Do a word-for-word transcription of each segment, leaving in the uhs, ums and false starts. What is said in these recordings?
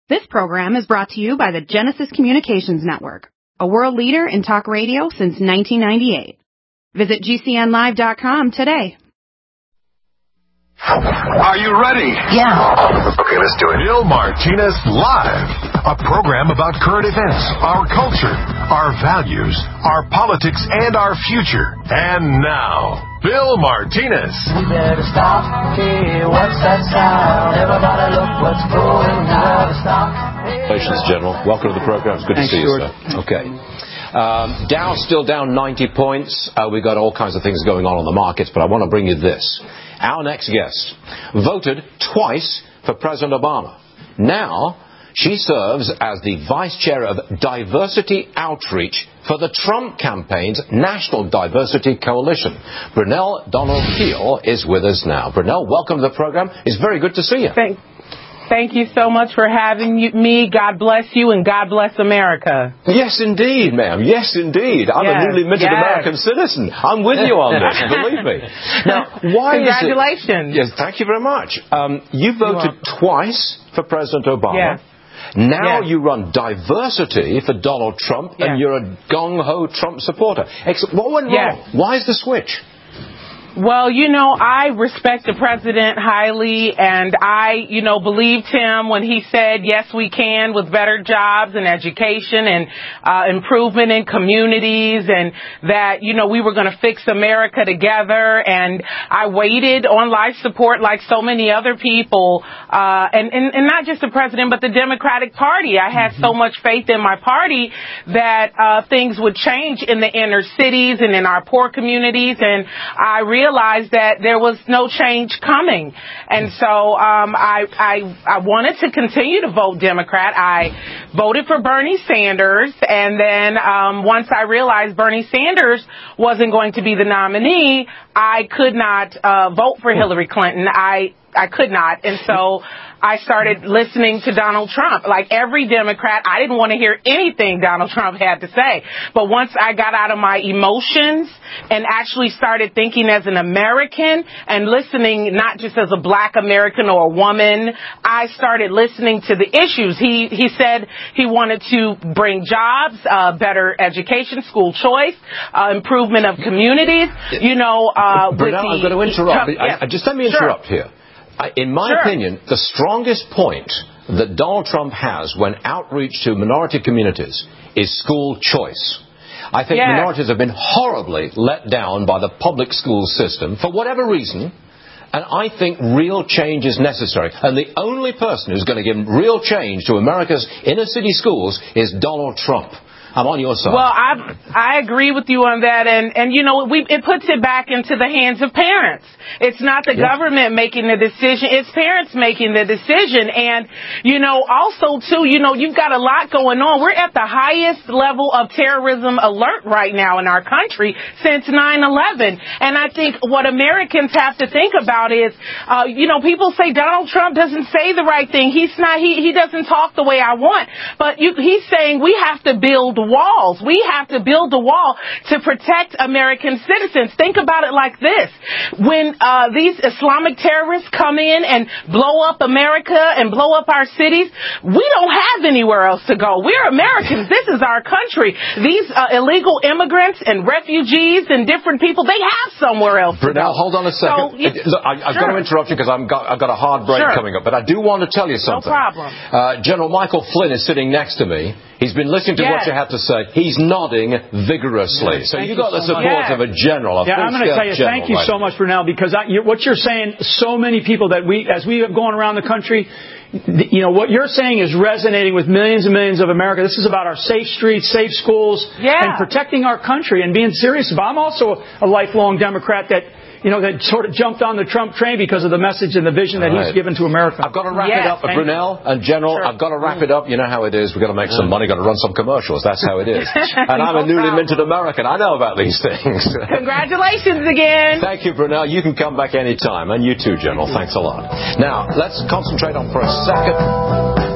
This program is brought to you by the Genesis Communications Network, a world leader in talk radio since nineteen ninety-eight. Visit G C N live dot com today. Are you ready? Yeah. Okay, let's do it. Bill Martinez Live, a program about current events, our culture, our values, our politics, and our future. And now, Bill Martinez. We better stop. Hey, what's that sound? Everybody look what's going on. Stop. Congratulations, General. Welcome to the program. It's good Thanks, to see Stuart. you, sir. Okay. Um, Dow still down ninety points. Uh, we've got all kinds of things going on on the markets, but I want to bring you this. Our next guest voted twice for President Obama. Now, she serves as the Vice Chair of Diversity Outreach for the Trump campaign's National Diversity Coalition. Brunel Donald-Peel is with us now. Brunel, welcome to the program. It's very good to see you. Thanks. Thank you so much for having you, me. God bless you, and God bless America. Yes, indeed, ma'am. Yes, indeed. I'm yes, a newly minted yes. American citizen. I'm with you on this, believe me. Now, why Congratulations. Is it... Yes, thank you very much. Um, you voted twice for President Obama. Yes. Now yes. you run diversity for Donald Trump, yes. and you're a gung-ho Trump supporter. Ex- what went yes. wrong? Why is the switch? Well, you know, I respect the president highly, and I, you know, believed him when he said, yes, we can, with better jobs and education and uh, improvement in communities, and that, you know, we were going to fix America together. And I waited on life support like so many other people, uh, and, and, and not just the president, but the Democratic Party. I had mm-hmm. so much faith in my party that uh, things would change in the inner cities and in our poor communities, and I realized realized that there was no change coming. And so um, I, I, I wanted to continue to vote Democrat. I voted for Bernie Sanders. And then um, once I realized Bernie Sanders wasn't going to be the nominee, I could not uh, vote for Hillary Clinton. I I could not. And so I started listening to Donald Trump. Like every Democrat, I didn't want to hear anything Donald Trump had to say. But once I got out of my emotions and actually started thinking as an American and listening not just as a black American or a woman, I started listening to the issues. He he said he wanted to bring jobs, uh, better education, school choice, uh, improvement of communities. You know, uh, with Brunel, the, I'm going to interrupt. Trump, I, I, just let me interrupt sure. here. I, in my sure. opinion, the strongest point that Donald Trump has when outreach to minority communities is school choice. I think yes. minorities have been horribly let down by the public school system for whatever reason, and I think real change is necessary. And the only person who's going to give real change to America's inner city schools is Donald Trump. I'm on your side. Well, I I agree with you on that, and and you know we it puts it back into the hands of parents. It's not the yeah. government making the decision; it's parents making the decision. And you know, also too, you know, you've got a lot going on. We're at the highest level of terrorism alert right now in our country since nine eleven, and I think what Americans have to think about is, uh, you know, people say Donald Trump doesn't say the right thing. He's not. He he doesn't talk the way I want. But you, he's saying we have to build walls. We have to build a wall to protect American citizens. Think about it like this. When uh, these Islamic terrorists come in and blow up America and blow up our cities, we don't have anywhere else to go. We're Americans. This is our country. These uh, illegal immigrants and refugees and different people, they have somewhere else Brunel, to go. hold on a second. So, you, Look, I, I've sure. got to interrupt you because I've got, I've got a hard break sure. coming up. But I do want to tell you something. No problem. Uh, General Michael Flynn is sitting next to me. He's been listening to yes. what you have to say. He's nodding vigorously. Yes, so you you've got so the support much. of a general. A yeah, I'm going to tell you, thank you right so much, Brunel, because I, you, what you're saying, so many people that we, as we have gone around the country, you know, what you're saying is resonating with millions and millions of America. This is about our safe streets, safe schools, yeah. and protecting our country and being serious about it. I'm also a lifelong Democrat that, you know, that sort of jumped on the Trump train because of the message and the vision that right. he's given to America. I've got to wrap yes, it up. Brunel and General, sure. I've got to wrap it up. You know how it is. We've got to make some money, got to run some commercials. That's how it is. And I'm no a newly problem. minted American. I know about these things. Congratulations again. Thank you, Brunel. You can come back any time. And you too, General. Thanks a lot. Now, let's concentrate on for a second.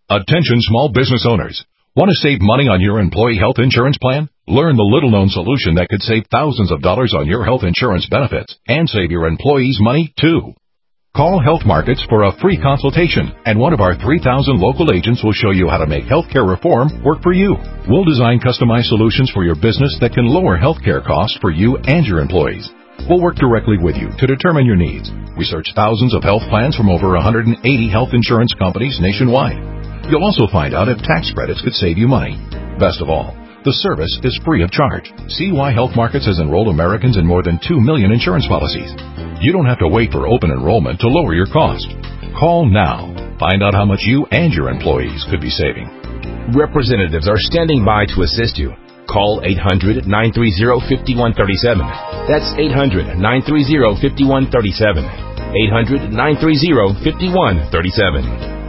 Attention small business owners. Want to save money on your employee health insurance plan? Learn the little-known solution that could save thousands of dollars on your health insurance benefits and save your employees money, too. Call Health Markets for a free consultation, and one of our three thousand local agents will show you how to make healthcare reform work for you. We'll design customized solutions for your business that can lower healthcare costs for you and your employees. We'll work directly with you to determine your needs. Research thousands of health plans from over one hundred eighty health insurance companies nationwide. You'll also find out if tax credits could save you money. Best of all, the service is free of charge. See why Health Markets has enrolled Americans in more than two million insurance policies. You don't have to wait for open enrollment to lower your cost. Call now. Find out how much you and your employees could be saving. Representatives are standing by to assist you. Call eight hundred, nine three zero, five one three seven. That's eight hundred, nine three zero, five one three seven. eight hundred, nine three zero, five one three seven.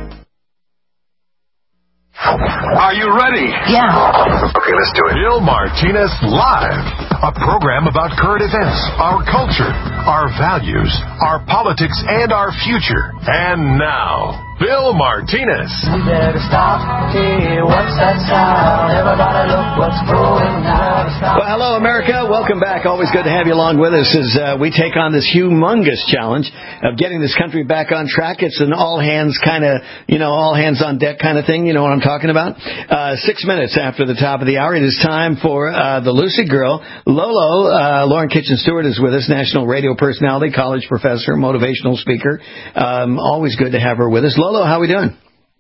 Are you ready? Yeah. Okay, let's do it. Bill Martinez Live, a program about current events, our culture, our values, our politics, and our future. And now, Bill Martinez. You better stop. Hey, what's that sound? Everybody look what's going on. Well, hello, America. Welcome back. Always good to have you along with us as uh, we take on this humongous challenge of getting this country back on track. It's an all-hands kind of, you know, all-hands-on-deck kind of thing. You know what I'm talking about? Uh, six minutes after the top of the hour, it is time for uh, the Lucid Girl. Lolo, uh, Lauren Kitchen-Stewart is with us, national radio personality, college professor, motivational speaker. Um, always good to have her with us. Lolo, how we doing?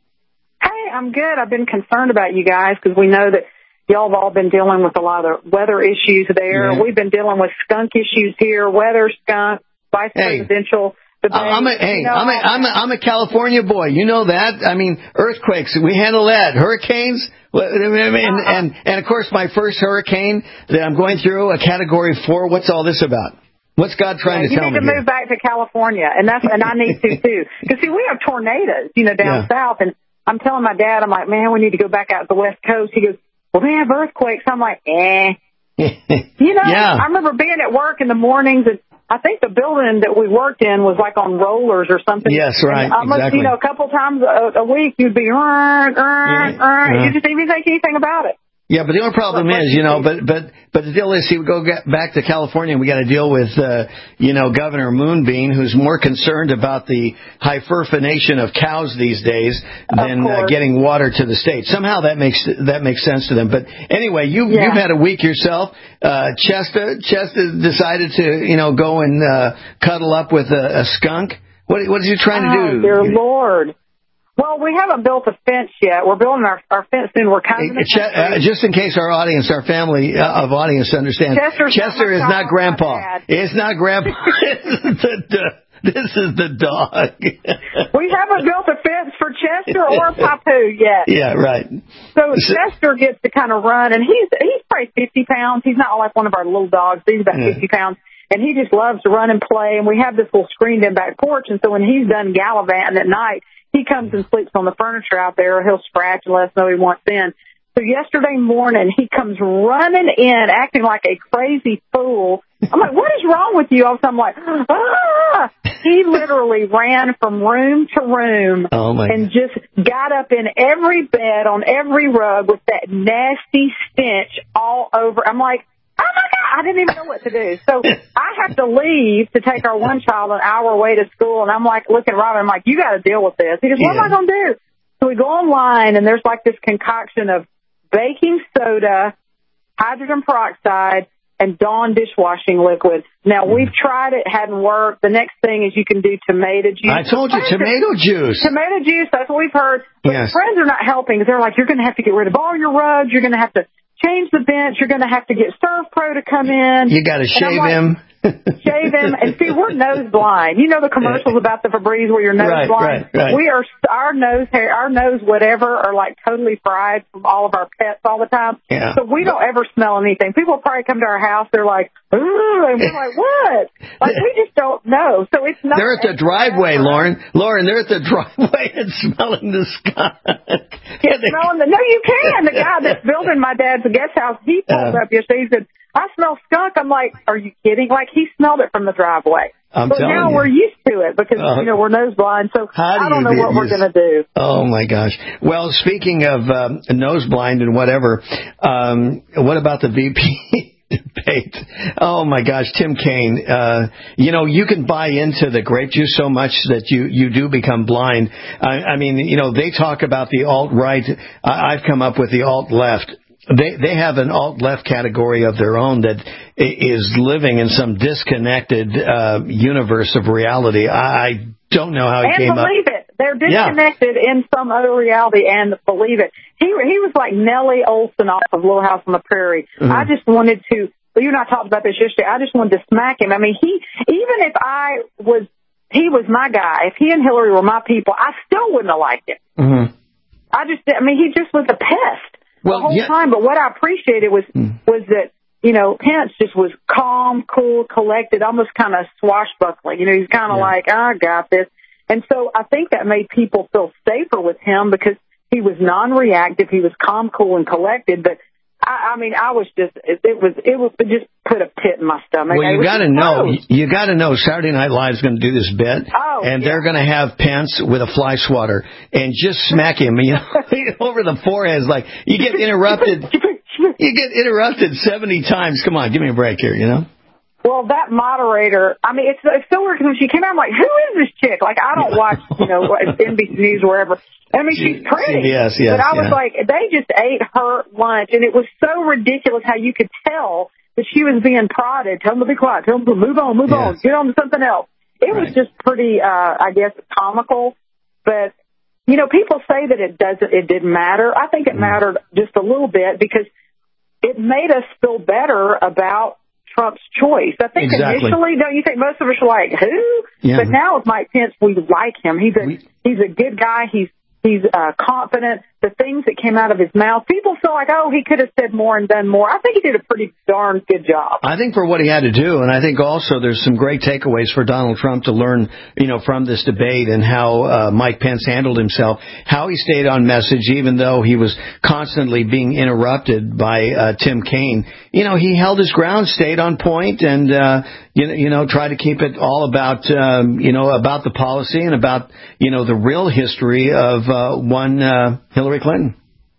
Hey, I'm good. I've been concerned about you guys because we know that y'all have all been dealing with a lot of weather issues there. Yeah. We've been dealing with skunk issues here, weather, skunk, vice hey. presidential debate. I'm a, hey, you know, I'm a, I'm a, I'm a California boy. You know that. I mean, earthquakes, we handle that. Hurricanes, and, and, and of course, my first hurricane that I'm going through, a category four. What's all this about? What's God trying yeah, to tell me? You need to move back to California, and that's and I need to too. Because see, we have tornadoes, you know, down yeah. south, and I'm telling my dad, I'm like, man, we need to go back out to the West Coast. He goes, well, they have earthquakes. I'm like, eh. you know, yeah. I remember being at work in the mornings, and I think the building that we worked in was like on rollers or something. Yes, right. And almost, exactly. you know, a couple times a, a week, you'd be, rrr, rrr, yeah. rrr. Yeah. You just didn't even think anything about it. Yeah, but the only problem is, you know, but but but the deal is, see, we go get back to California, and we got to deal with, uh, you know, Governor Moonbeam, who's more concerned about the hyperfenation of cows these days than uh, getting water to the state. Somehow that makes that makes sense to them. But anyway, you yeah. you've had a week yourself. Uh, Chester Chester decided to, you know, go and uh, cuddle up with a, a skunk. What what is he trying oh, to do? Dear Lord. Well, we haven't built a fence yet. We're building our, our fence soon. We're kind of uh, just in case our audience, our family uh, of audience understands. Chester's Chester not is not Grandpa. It's not Grandpa. This is the dog. We haven't built a fence for Chester or Papu yet. Yeah, right. So Chester gets to kind of run, and he's he's probably fifty pounds. He's not like one of our little dogs. He's about yeah. fifty pounds. And he just loves to run and play. And we have this little screened-in back porch. And so when he's done gallivanting at night, he comes and sleeps on the furniture out there, or he'll scratch and let us know he wants in. So yesterday morning, he comes running in, acting like a crazy fool. I'm like, what is wrong with you? All of a sudden, I'm like, ah! He literally ran from room to room oh my and just got up in every bed, on every rug with that nasty stench all over. I'm like, oh, my God, I didn't even know what to do. So I have to leave to take our one child an hour away to school, and I'm like, looking at Robin, I'm like, you got to deal with this. He goes, what yeah. am I going to do? So we go online, and there's like this concoction of baking soda, hydrogen peroxide, and Dawn dishwashing liquid. Now, we've tried it, hadn't worked. The next thing is you can do tomato juice. I told you, tomato juice. Tomato juice, that's what we've heard. But yes. friends are not helping. They're like, you're going to have to get rid of all your rugs. You're going to have to change the bench. You're going to have to get ServPro to come in. You got to shave like, him. shave him. And see, we're nose blind. You know the commercials about the Febreze where you're nose right, blind? Right, right. We are, our nose hair, our nose whatever are like totally fried from all of our pets all the time. Yeah. So we don't ever smell anything. People probably come to our house. They're like, ooh, and we're like, what? Like, we just don't know. So it's not. They're at the driveway, Lauren. Lauren, they're at the driveway and smelling the skunk. Yeah, smelling the, no, you can. The guy that's building my dad's guest house, he pulled uh, up yesterday. He said, I smell skunk. I'm like, are you kidding? Like, he smelled it from the driveway. I'm but telling now you. we're used to it because, uh, you know, we're nose blind. So do I don't you know do, what we're you, going to do. Oh, my gosh. Well, speaking of um, nose blind and whatever, um, what about the V P debate? Oh, my gosh, Tim Kaine. Uh, you know, you can buy into the grape juice so much that you, you do become blind. I, I mean, you know, they talk about the alt-right. I, I've come up with the alt-left. They they have an alt-left category of their own that is living in some disconnected uh, universe of reality. I don't know how he and came up. believe it. They're disconnected yeah. in some other reality and believe it. He he was like Nellie Olson off of Little House on the Prairie. Mm-hmm. I just wanted to, well, you and I talked about this yesterday, I just wanted to smack him. I mean, he, even if I was, he was my guy, if he and Hillary were my people, I still wouldn't have liked him. Mm-hmm. I just, I mean, he just was a pest. Well, the whole yeah. time. But what I appreciated was mm. was that, you know, Pence just was calm, cool, collected, almost kind of swashbuckling. You know, he's kind of yeah. like, I got this. And so I think that made people feel safer with him because he was non-reactive. He was calm, cool, and collected. But I, I mean, I was just, it, it was, it was, it just put a pit in my stomach. Well, you got to know, you got to know Saturday Night Live is going to do this bit, oh, and yeah. they're going to have Pence with a fly swatter and just smack him, you know, over the forehead. Like, you get interrupted, you get interrupted seventy times. Come on, give me a break here, you know? Well, that moderator, I mean, it's, it's so weird because when she came out, I'm like, who is this chick? Like, I don't watch, you know, N B C News or wherever. I mean, she's pretty. Yes, yes. But I was yeah. like, they just ate her lunch, and it was so ridiculous how you could tell that she was being prodded. Tell them to be quiet. Tell them to move on, move yes. on. Get on to something else. It right. was just pretty, uh, I guess, comical. But, you know, people say that it doesn't, it didn't matter. I think it mm. mattered just a little bit because it made us feel better about Trump's choice. I think exactly. initially, don't you think most of us are like, who? Yeah. But now with Mike Pence, we like him. He's a we, he's a good guy. He's he's uh, confident. The things that came out of his mouth, people feel like, oh, he could have said more and done more. I think he did a pretty darn good job. I think for what he had to do, and I think also there's some great takeaways for Donald Trump to learn, you know, from this debate and how uh, Mike Pence handled himself, how he stayed on message even though he was constantly being interrupted by uh, Tim Kaine. You know, he held his ground, stayed on point, and uh, you know, you know, tried to keep it all about, um, you know, about the policy and about, you know, the real history of uh, one uh, Hillary Clinton.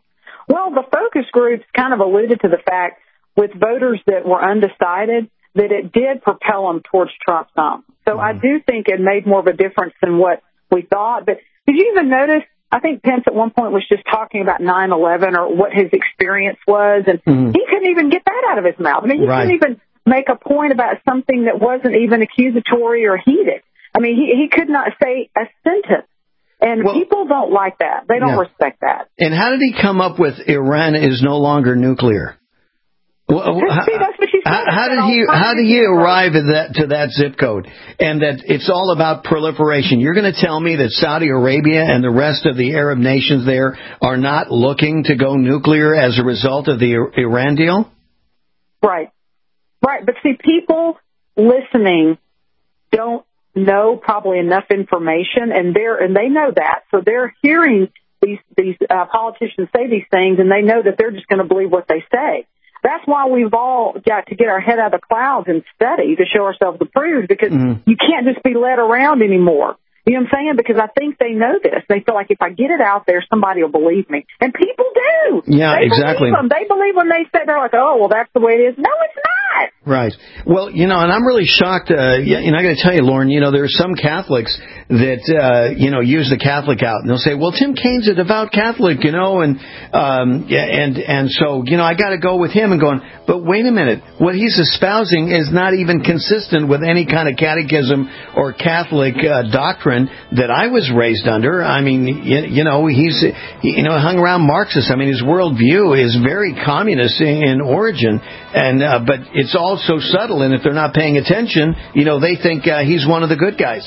Well, the focus groups kind of alluded to the fact with voters that were undecided that it did propel them towards Trump some. So mm-hmm. I do think it made more of a difference than what we thought. But did you even notice, I think Pence at one point was just talking about nine eleven or what his experience was, and mm-hmm. he couldn't even get that out of his mouth. I mean, he right. couldn't even make a point about something that wasn't even accusatory or heated. I mean, he, he could not say a sentence. And well, people don't like that. They don't yeah. respect that. And how did he come up with Iran is no longer nuclear? Well, See, that's what you said. How, how did he how did he arrive at that to that zip code? And that it's all about proliferation. You're going to tell me that Saudi Arabia and the rest of the Arab nations there are not looking to go nuclear as a result of the Iran deal? Right. Right. But see, people listening don't know probably enough information, and they're and they know that, so they're hearing these these uh, politicians say these things, and they know that they're just going to believe what they say. That's why we've all got to get our head out of the clouds and study to show ourselves approved, because mm-hmm. you can't just be led around anymore. You know what I'm saying? Because I think they know this. They feel like if I get it out there, somebody will believe me. And people do. Yeah, they exactly. Believe them. They believe when they say, they're like, oh, well, that's the way it is. No, it's not. Right. Well, you know, and I'm really shocked. Uh, yeah, and I got to tell you, Lauren, you know, there are some Catholics that, uh, you know, use the Catholic out. And they'll say, well, Tim Kaine's a devout Catholic, you know, and, um, yeah, and, and so, you know, I got to go with him and going, but wait a minute. What he's espousing is not even consistent with any kind of catechism or Catholic uh, doctrine that I was raised under. I mean, you, you know, he's, you know, hung around Marxist. I mean, his worldview is very communist in, in origin, and uh, but it's all so subtle, and if they're not paying attention, you know, they think uh, he's one of the good guys.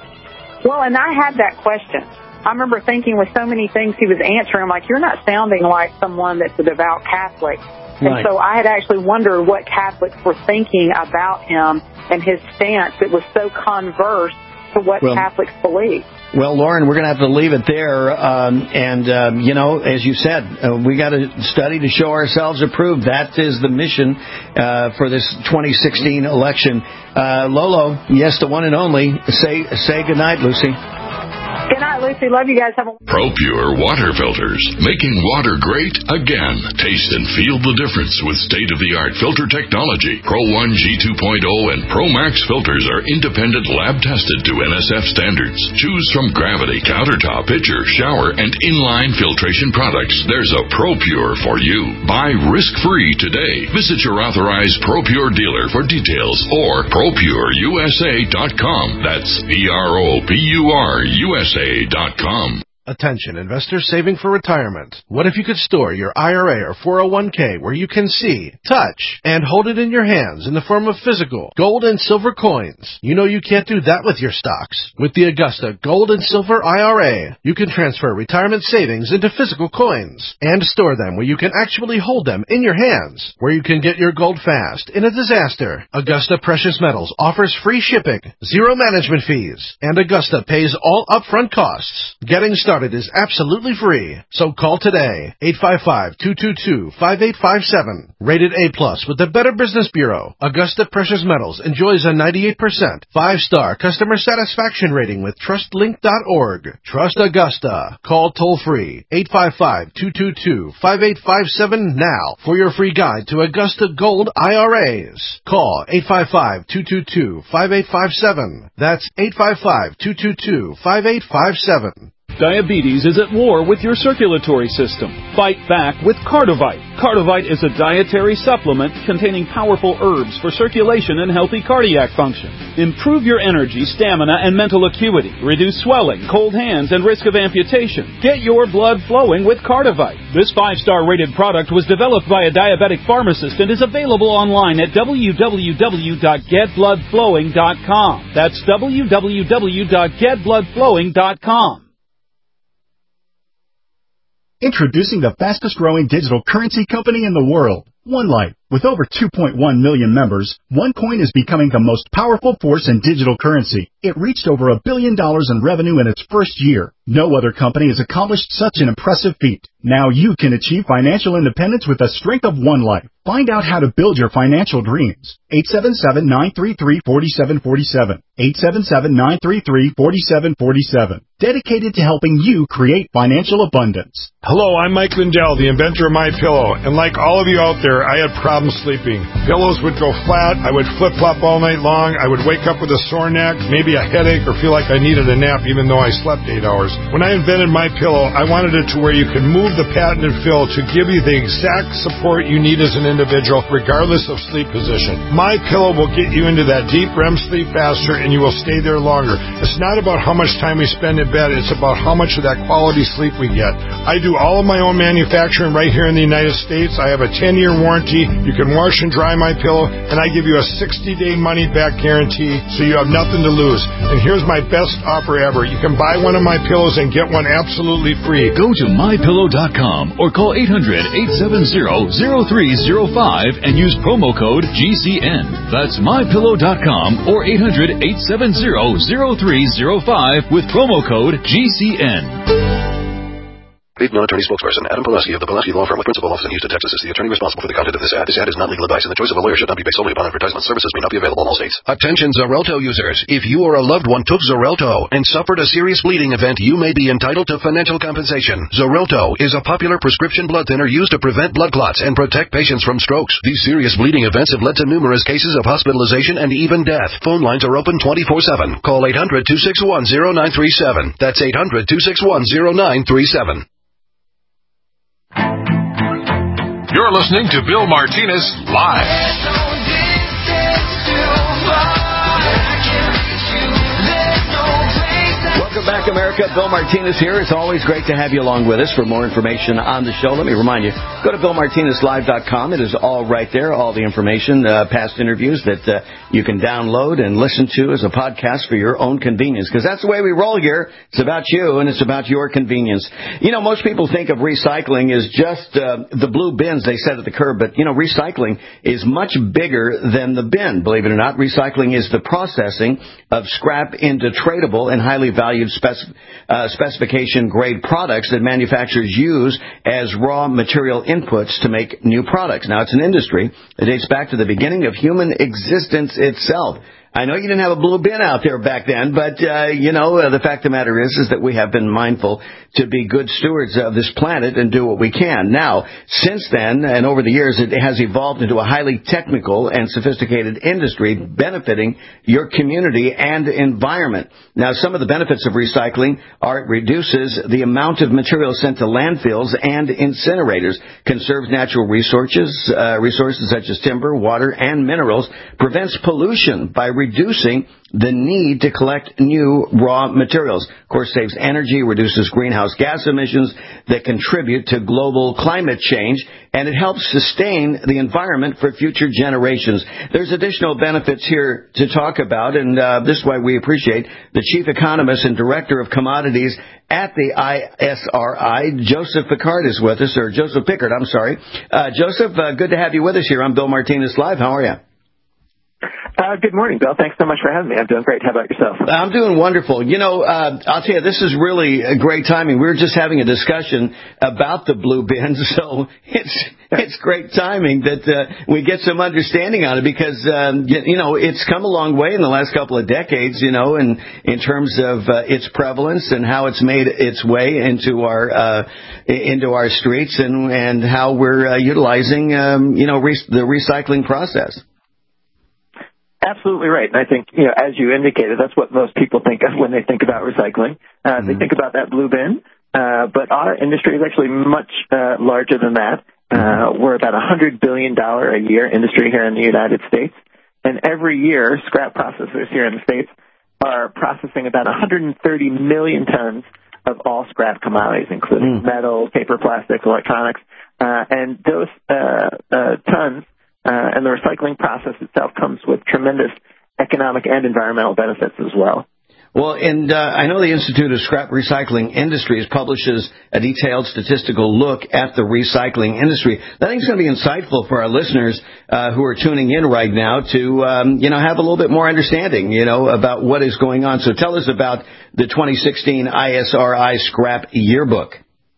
Well, and I had that question. I remember thinking with so many things he was answering, I'm like, you're not sounding like someone that's a devout Catholic. And right. so I had actually wondered what Catholics were thinking about him and his stance that was so converse to what Well, Catholics believe. Well, Lauren, we're going to have to leave it there. Um, and, um, you know, as you said, uh, we got to study to show ourselves approved. That is the mission uh, for this twenty sixteen election. Uh, Lolo, yes, the one and only. Say say good night, Lucy. Good night, Lucy. Love you guys. Have a ProPure water filters, making water great again. Taste and feel the difference with state-of-the-art filter technology. Pro one G two point oh and Pro Max filters are independent lab-tested to N S F standards. Choose from Gravity, Countertop, Pitcher, Shower, and Inline filtration products. There's a ProPure for you. Buy risk-free today. Visit your authorized ProPure dealer for details or Pro Pure U S A dot com. That's P R O P U R U S A dot com. Attention, investors saving for retirement. What if you could store your I R A or four oh one k where you can see, touch, and hold it in your hands in the form of physical gold and silver coins? You know you can't do that with your stocks. With the Augusta Gold and Silver I R A, you can transfer retirement savings into physical coins and store them where you can actually hold them in your hands, where you can get your gold fast in a disaster. Augusta Precious Metals offers free shipping, zero management fees, and Augusta pays all upfront costs. Getting started is absolutely free. So call today, eight five five, two two two, five eight five seven. Rated A plus with the Better Business Bureau, Augusta Precious Metals enjoys a ninety-eight percent five-star customer satisfaction rating with trust link dot org. Trust Augusta. Call toll-free, eight five five, two two two, five eight five seven now for your free guide to Augusta Gold I R As. Call eight five five, two two two, five eight five seven. That's eight five five, two two two, five eight five seven. Diabetes is at war with your circulatory system. Fight back with Cardivite. Cardivite is a dietary supplement containing powerful herbs for circulation and healthy cardiac function. Improve your energy, stamina, and mental acuity. Reduce swelling, cold hands, and risk of amputation. Get your blood flowing with Cardivite. This five-star rated product was developed by a diabetic pharmacist and is available online at w w w dot get blood flowing dot com. That's w w w dot get blood flowing dot com. Introducing the fastest growing digital currency company in the world, OneLife. With over two point one million members, OneCoin is becoming the most powerful force in digital currency. It reached over a billion dollars in revenue in its first year. No other company has accomplished such an impressive feat. Now you can achieve financial independence with the strength of OneLife. Find out how to build your financial dreams. eight seven seven, nine three three, four seven four seven. eight seven seven, nine three three, four seven four seven. Dedicated to helping you create financial abundance. Hello, I'm Mike Lindell, the inventor of MyPillow. And like all of you out there, I had problems sleeping. Pillows would go flat. I would flip-flop all night long. I would wake up with a sore neck, maybe a headache, or feel like I needed a nap even though I slept eight hours. When I invented MyPillow, I wanted it to where you could move the patented fill to give you the exact support you need as an individual, regardless of sleep position. MyPillow will get you into that deep R E M sleep faster, and you will stay there longer. It's not about how much time we spend in bed. It's about how much of that quality sleep we get. I do all of my own manufacturing right here in the United States. I have a ten-year warranty. You can wash and dry MyPillow, and I give you a sixty-day money-back guarantee, so you have nothing to lose. And here's my best offer ever. You can buy one of my pillows and get one absolutely free. Go to my pillow dot com or call eight hundred, eight seven zero, zero three zero five and use promo code G C N. That's my pillow dot com or eight hundred, eight seven zero, zero three zero five with promo code G C N. Paid non-attorney spokesperson Adam Pulaski of the Pulaski Law Firm with principal office in Houston, Texas is the attorney responsible for the content of this ad. This ad is not legal advice, and the choice of a lawyer should not be based solely upon advertisement. Services may not be available in all states. Attention Xarelto users. If you or a loved one took Xarelto and suffered a serious bleeding event, you may be entitled to financial compensation. Xarelto is a popular prescription blood thinner used to prevent blood clots and protect patients from strokes. These serious bleeding events have led to numerous cases of hospitalization and even death. Phone lines are open twenty-four seven. Call eight hundred, two six one, zero nine three seven. That's eight hundred, two six one, zero nine three seven. You're listening to Bill Martinez Live. Welcome back, America. Bill Martinez here. It's always great to have you along with us. For more information on the show, let me remind you, go to bill martinez live dot com. It is all right there, all the information, uh, past interviews that uh, you can download and listen to as a podcast for your own convenience, because that's the way we roll here. It's about you, and it's about your convenience. You know, most people think of recycling as just uh, the blue bins they set at the curb, but, you know, recycling is much bigger than the bin. Believe it or not, recycling is the processing of scrap into tradable and highly valued Spec- uh, specification-grade products that manufacturers use as raw material inputs to make new products. Now, it's an industry that dates back to the beginning of human existence itself. I know you didn't have a blue bin out there back then, but, uh, you know, uh, the fact of the matter is, is that we have been mindful to be good stewards of this planet and do what we can. Now, since then, and over the years, it has evolved into a highly technical and sophisticated industry benefiting your community and environment. Now, some of the benefits of recycling are it reduces the amount of material sent to landfills and incinerators, conserves natural resources, uh, resources such as timber, water, and minerals, prevents pollution by reducing the need to collect new raw materials. Of course, saves energy, reduces greenhouse gas emissions that contribute to global climate change, and it helps sustain the environment for future generations. There's additional benefits here to talk about, and uh, this is why we appreciate the Chief Economist and Director of Commodities at the I S R I, Joseph Pickard, is with us, or Joseph Pickard, I'm sorry. Uh, Joseph, uh, good to have you with us here on Bill Martinez Live. How are you? Uh, good morning, Bill. Thanks so much for having me. I'm doing great. How about yourself? I'm doing wonderful. You know, uh, I'll tell you, this is really a great timing. We were just having a discussion about the blue bins, so it's it's great timing that uh, we get some understanding on it, because, um, you, you know, it's come a long way in the last couple of decades, you know, in, in terms of uh, its prevalence and how it's made its way into our uh, into our streets, and, and how we're uh, utilizing, um, you know, re- the recycling process. Absolutely right. And I think, you know, as you indicated, that's what most people think of when they think about recycling. Uh, mm-hmm. They think about that blue bin. Uh, but our industry is actually much uh, larger than that. Uh, we're about a one hundred billion dollars a year industry here in the United States. And every year, scrap processors here in the States are processing about one hundred thirty million tons of all scrap commodities, including mm. metal, paper, plastics, electronics. Uh, and those uh, uh, tons Uh, and the recycling process itself comes with tremendous economic and environmental benefits as well. Well, and uh, I know the Institute of Scrap Recycling Industries publishes a detailed statistical look at the recycling industry. I think it's going to be insightful for our listeners uh, who are tuning in right now to, um, you know, have a little bit more understanding, you know, about what is going on. So tell us about the twenty sixteen I S R I Scrap Yearbook.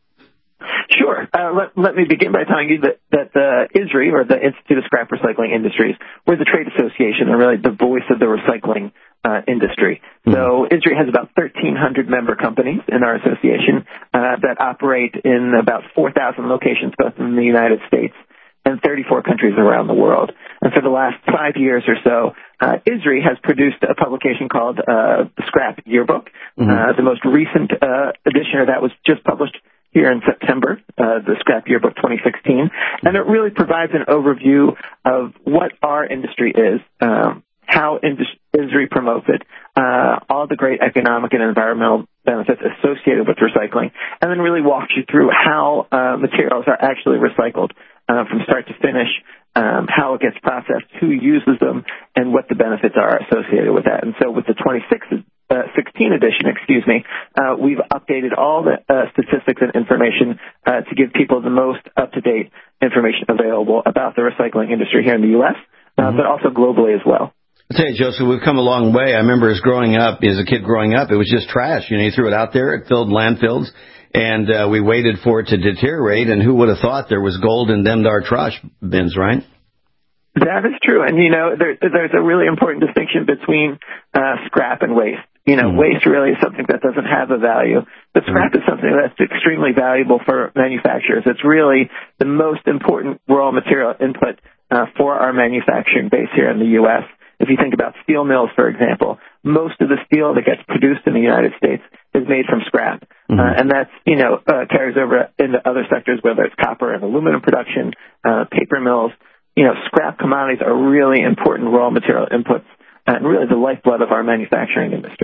Sure. Uh, let, let me begin by telling you that, that the I S R I, or the Institute of Scrap Recycling Industries, we're the trade association and really the voice of the recycling uh, industry. Mm-hmm. So I S R I has about thirteen hundred member companies in our association uh, that operate in about four thousand locations, both in the United States and thirty-four countries around the world. And for the last five years or so, uh, I S R I has produced a publication called uh, the Scrap Yearbook. Mm-hmm. Uh, the most recent uh, edition of that was just published here in September, uh, the Scrap Yearbook twenty sixteen, and it really provides an overview of what our industry is, um, how I S R I promotes it, uh, all the great economic and environmental benefits associated with recycling, and then really walks you through how uh, materials are actually recycled uh, from start to finish, um, how it gets processed, who uses them, and what the benefits are associated with that. And so with the twenty sixteen edition, excuse me, uh, we've updated all the uh, statistics and information uh, to give people the most up-to-date information available about the recycling industry here in the U S, uh, mm-hmm. but also globally as well. I'll tell you, Joseph, we've come a long way. I remember as growing up, as a kid growing up, it was just trash. You know, you threw it out there, it filled landfills, and uh, we waited for it to deteriorate, and who would have thought there was gold in them dark trash bins, right? That is true. And, you know, there, there's a really important distinction between uh, scrap and waste. You know, mm-hmm. waste really is something that doesn't have a value, but scrap mm-hmm. is something that's extremely valuable for manufacturers. It's really the most important raw material input uh, for our manufacturing base here in the U S. If you think about steel mills, for example, most of the steel that gets produced in the United States is made from scrap. Mm-hmm. Uh, and that's, you know, uh, carries over into other sectors, whether it's copper and aluminum production, uh, paper mills. You know, scrap commodities are really important raw material inputs and really the lifeblood of our manufacturing industry.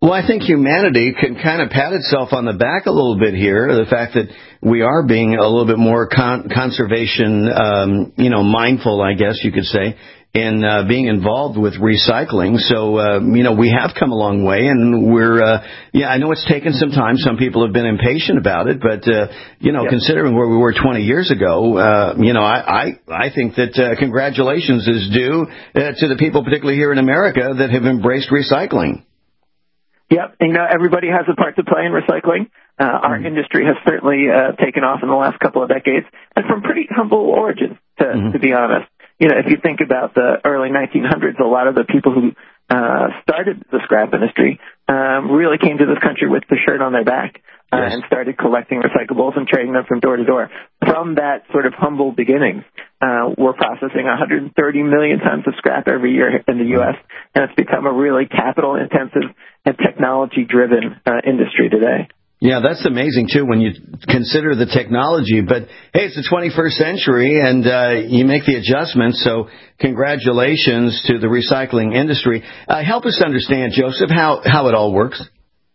Well, I think humanity can kind of pat itself on the back a little bit here. The fact that we are being a little bit more con- conservation, um, you know, mindful, I guess you could say, in uh, being involved with recycling. So, uh, you know, we have come a long way, and we're, uh, yeah, I know it's taken some time. Some people have been impatient about it, but, uh, you know, yeah. considering where we were twenty years ago, uh, you know, I, I, I think that uh, congratulations is due uh, to the people, particularly here in America, that have embraced recycling. Yep, and, you know, everybody has a part to play in recycling. Uh, our mm-hmm. industry has certainly uh, taken off in the last couple of decades, and from pretty humble origins, to, mm-hmm. to be honest. You know, if you think about the early nineteen hundreds, a lot of the people who uh, started the scrap industry um, really came to this country with the shirt on their back uh, yes. and started collecting recyclables and trading them from door to door. From that sort of humble beginnings, uh, we're processing one hundred thirty million tons of scrap every year in the U S, and it's become a really capital-intensive and technology-driven uh, industry today. Yeah, that's amazing, too, when you consider the technology. But, hey, it's the twenty-first century, and uh, you make the adjustments, so congratulations to the recycling industry. Uh, help us understand, Joseph, how, how it all works.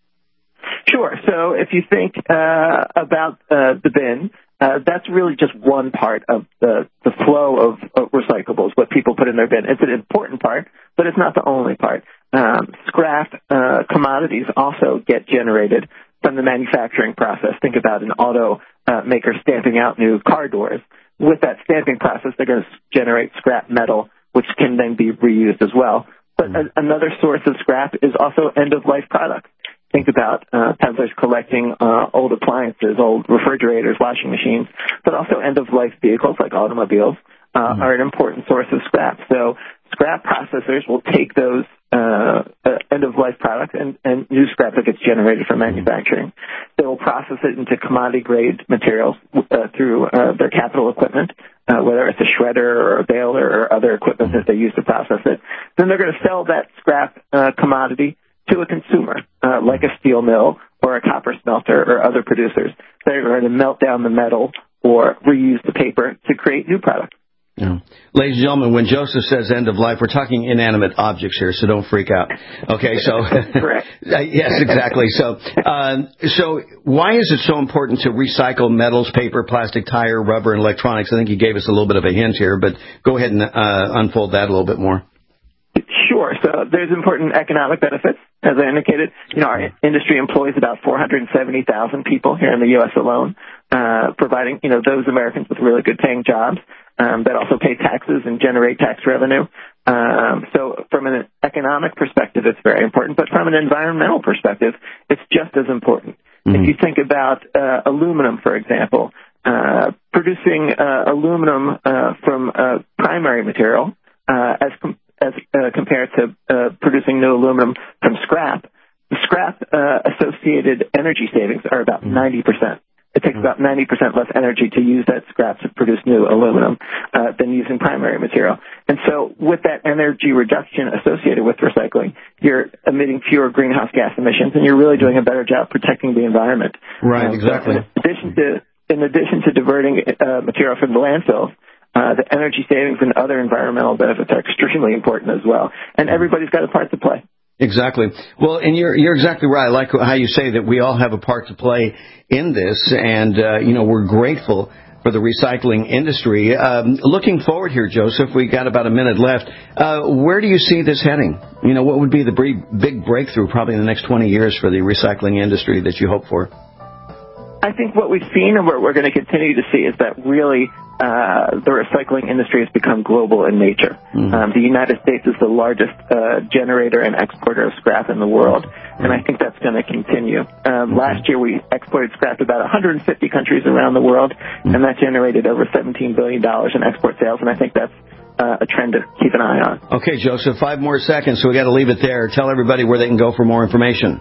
Sure. So if you think uh, about uh, the bin, uh, that's really just one part of the, the flow of, of recyclables, what people put in their bin. It's an important part, but it's not the only part. Um, scrap uh, commodities also get generated from the manufacturing process. Think about an auto uh, maker stamping out new car doors. With that stamping process, they're going to generate scrap metal, which can then be reused as well. But a- another source of scrap is also end-of-life products. Think about uh, peddlers collecting uh, old appliances, old refrigerators, washing machines, but also end-of-life vehicles like automobiles uh, mm-hmm. are an important source of scrap. So scrap processors will take those uh, uh, end-of-life products and, and new scrap that gets generated from manufacturing. They will process it into commodity-grade materials uh, through uh, their capital equipment, uh, whether it's a shredder or a baler or other equipment that they use to process it. Then they're going to sell that scrap uh, commodity to a consumer, uh, like a steel mill or a copper smelter or other producers. They're going to melt down the metal or reuse the paper to create new products. Yeah. Ladies and gentlemen, when Joseph says end of life, we're talking inanimate objects here, so don't freak out. Okay, so correct. Yes, exactly. So, uh, so why is it so important to recycle metals, paper, plastic, tire, rubber, and electronics? I think you gave us a little bit of a hint here, but go ahead and uh, unfold that a little bit more. Sure. So there's important economic benefits, as I indicated. You know, our industry employs about four hundred seventy thousand people here in the U S alone, uh, providing, you know, those Americans with really good paying jobs um, that also pay taxes and generate tax revenue. Um, so from an economic perspective, it's very important. But from an environmental perspective, it's just as important. Mm-hmm. If you think about uh, aluminum, for example, uh, producing uh, aluminum uh, from uh, primary material uh, as com- as uh, compared to uh, producing new aluminum from scrap, the scrap uh, associated energy savings are about mm-hmm. ninety percent. It takes about ninety percent less energy to use that scrap to produce new aluminum uh, than using primary material. And so with that energy reduction associated with recycling, you're emitting fewer greenhouse gas emissions, and you're really doing a better job protecting the environment. Right, um, exactly. So in addition to, in addition to diverting uh, material from the landfills, Uh, the energy savings and other environmental benefits are extremely important as well. And everybody's got a part to play. Exactly. Well, and you're you're exactly right. I like how you say that we all have a part to play in this, and, uh, you know, we're grateful for the recycling industry. Um, looking forward here, Joseph, we got about a minute left. Uh, where do you see this heading? You know, what would be the big breakthrough probably in the next twenty years for the recycling industry that you hope for? I think what we've seen and what we're going to continue to see is that really uh, the recycling industry has become global in nature. Mm-hmm. Um, the United States is the largest uh, generator and exporter of scrap in the world, mm-hmm. and I think that's going to continue. Um, mm-hmm. Last year we exported scrap to about one hundred fifty countries around the world, mm-hmm. and that generated over seventeen billion dollars in export sales, and I think that's uh, a trend to keep an eye on. Okay, Joseph, five more seconds, so we got to leave it there. Tell everybody where they can go for more information.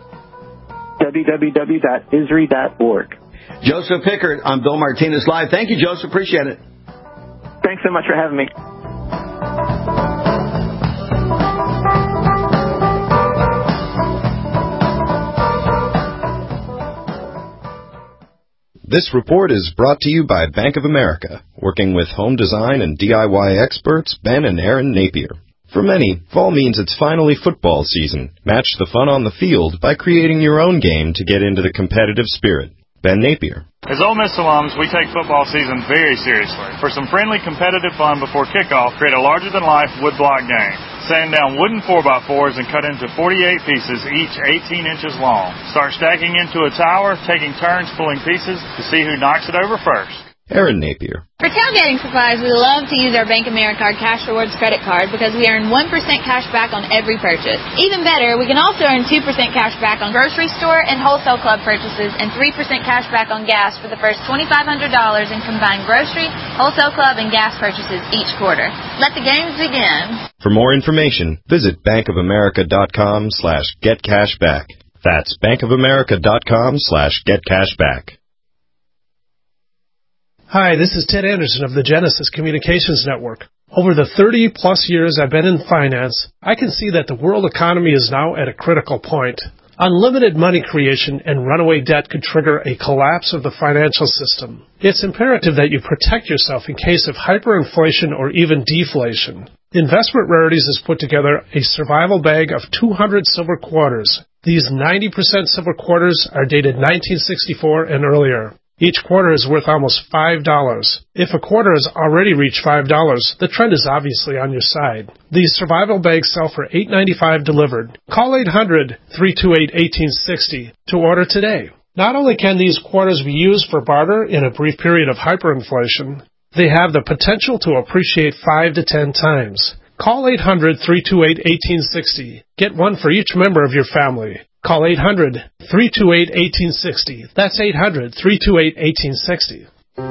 w w w dot I S R I dot org. Joseph Pickard on Bill Martinez Live. Thank you, Joseph. Appreciate it. Thanks so much for having me. This report is brought to you by Bank of America, working with home design and D I Y experts Ben and Aaron Napier. For many, fall means it's finally football season. Match the fun on the field by creating your own game to get into the competitive spirit. Ben Napier. As Ole Miss alums, we take football season very seriously. For some friendly competitive fun before kickoff, create a larger-than-life woodblock game. Sand down wooden four by fours and cut into forty-eight pieces, each eighteen inches long. Start stacking into a tower, taking turns pulling pieces to see who knocks it over first. Aaron Napier. For tailgating supplies, we love to use our Bank Americard Cash Rewards credit card because we earn one percent cash back on every purchase. Even better, we can also earn two percent cash back on grocery store and wholesale club purchases and three percent cash back on gas for the first twenty-five hundred dollars in combined grocery, wholesale club, and gas purchases each quarter. Let the games begin. For more information, visit bankofamerica.com slash getcashback. That's bankofamerica.com slash getcashback. Hi, this is Ted Anderson of the Genesis Communications Network. Over the thirty-plus years I've been in finance, I can see that the world economy is now at a critical point. Unlimited money creation and runaway debt could trigger a collapse of the financial system. It's imperative that you protect yourself in case of hyperinflation or even deflation. Investment Rarities has put together a survival bag of two hundred silver quarters. These ninety percent silver quarters are dated nineteen sixty-four and earlier. Each quarter is worth almost five dollars. If a quarter has already reached five dollars, the trend is obviously on your side. These survival bags sell for eight ninety-five delivered. Call eight hundred, three two eight, one eight six zero to order today. Not only can these quarters be used for barter in a brief period of hyperinflation, they have the potential to appreciate five to ten times. Call eight hundred, three two eight, one eight six zero. Get one for each member of your family. Call eight hundred, three two eight, one eight six zero. That's eight hundred, three two eight, one eight six zero.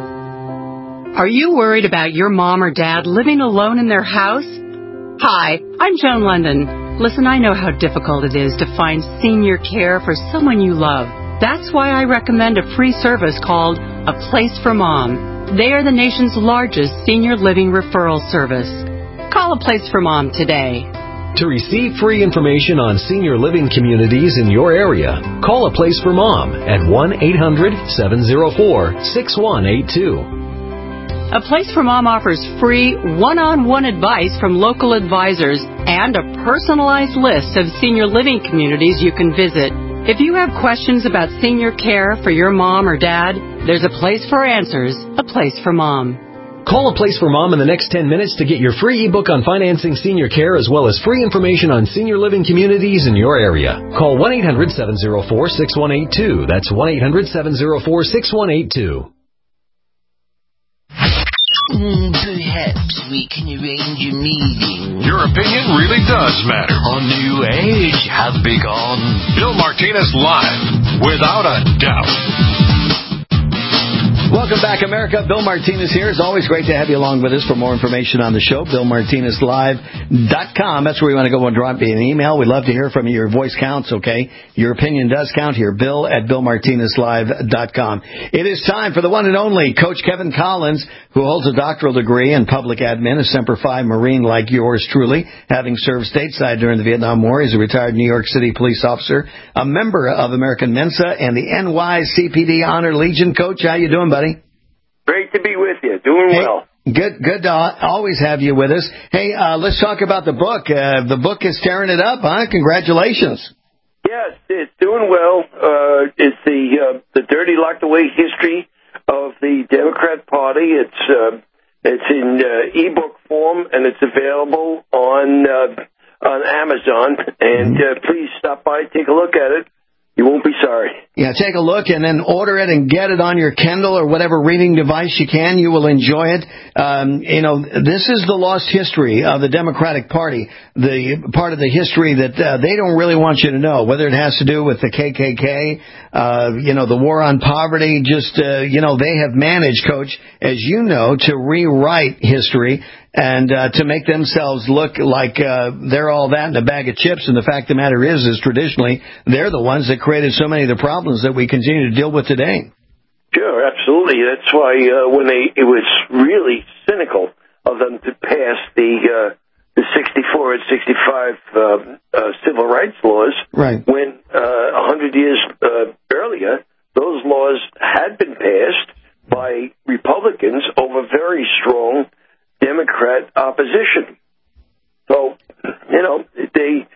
Are you worried about your mom or dad living alone in their house? Hi, I'm Joan London. Listen, I know how difficult it is to find senior care for someone you love. That's why I recommend a free service called A Place for Mom. They are the nation's largest senior living referral service. Call A Place for Mom today. To receive free information on senior living communities in your area, call A Place for Mom at one eight hundred, seven oh four, six one eight two. A Place for Mom offers free one-on-one advice from local advisors and a personalized list of senior living communities you can visit. If you have questions about senior care for your mom or dad, there's a place for answers, A Place for Mom. Call A Place for Mom in the next ten minutes to get your free ebook on financing senior care as well as free information on senior living communities in your area. Call one eight hundred, seven oh four, six one eight two. That's one eight hundred, seven oh four, six one eight two. Mm, perhaps we can arrange a meeting. Your opinion really does matter. On New Age have begun. Bill Martinez Live, without a doubt. Welcome back, America. Bill Martinez here. It's always great to have you along with us. For more information on the show, bill martinez live dot com. That's where you want to go and drop me an email. We'd love to hear from you. Your voice counts, okay? Your opinion does count here. Bill at bill martinez live dot com. It is time for the one and only Coach Kevin Collins, who holds a doctoral degree in public admin, a Semper Fi Marine like yours truly, having served stateside during the Vietnam War. He's a retired New York City police officer, a member of American Mensa, and the N Y C P D Honor Legion. Coach, how you doing, buddy? Great to be with you. Doing hey, well. Good, good to always have you with us. Hey, uh, let's talk about the book. Uh, the book is tearing it up, huh? Congratulations. Yes, it's doing well. Uh, it's the uh, the dirty, locked away history of the Democrat Party. It's uh, it's in uh, ebook form and it's available on uh, on Amazon. And uh, please stop by, take a look at it. You won't be sorry. Yeah, take a look and then order it and get it on your Kindle or whatever reading device you can. You will enjoy it. Um, you know, this is the lost history of the Democratic Party, the part of the history that uh, they don't really want you to know, whether it has to do with the K K K, uh, you know, the war on poverty. Just, uh, you know, they have managed, Coach, as you know, to rewrite history and uh, to make themselves look like uh, they're all that in a bag of chips. And the fact of the matter is, is traditionally, they're the ones that created so many of the problems that we continue to deal with today. Sure, absolutely. That's why uh, when they, it was really cynical of them to pass the uh, the sixty-four and sixty-five uh, uh, civil rights laws, right? When uh, a hundred years uh, earlier, those laws had been passed by Republicans over very strong Democrat opposition. So you know, they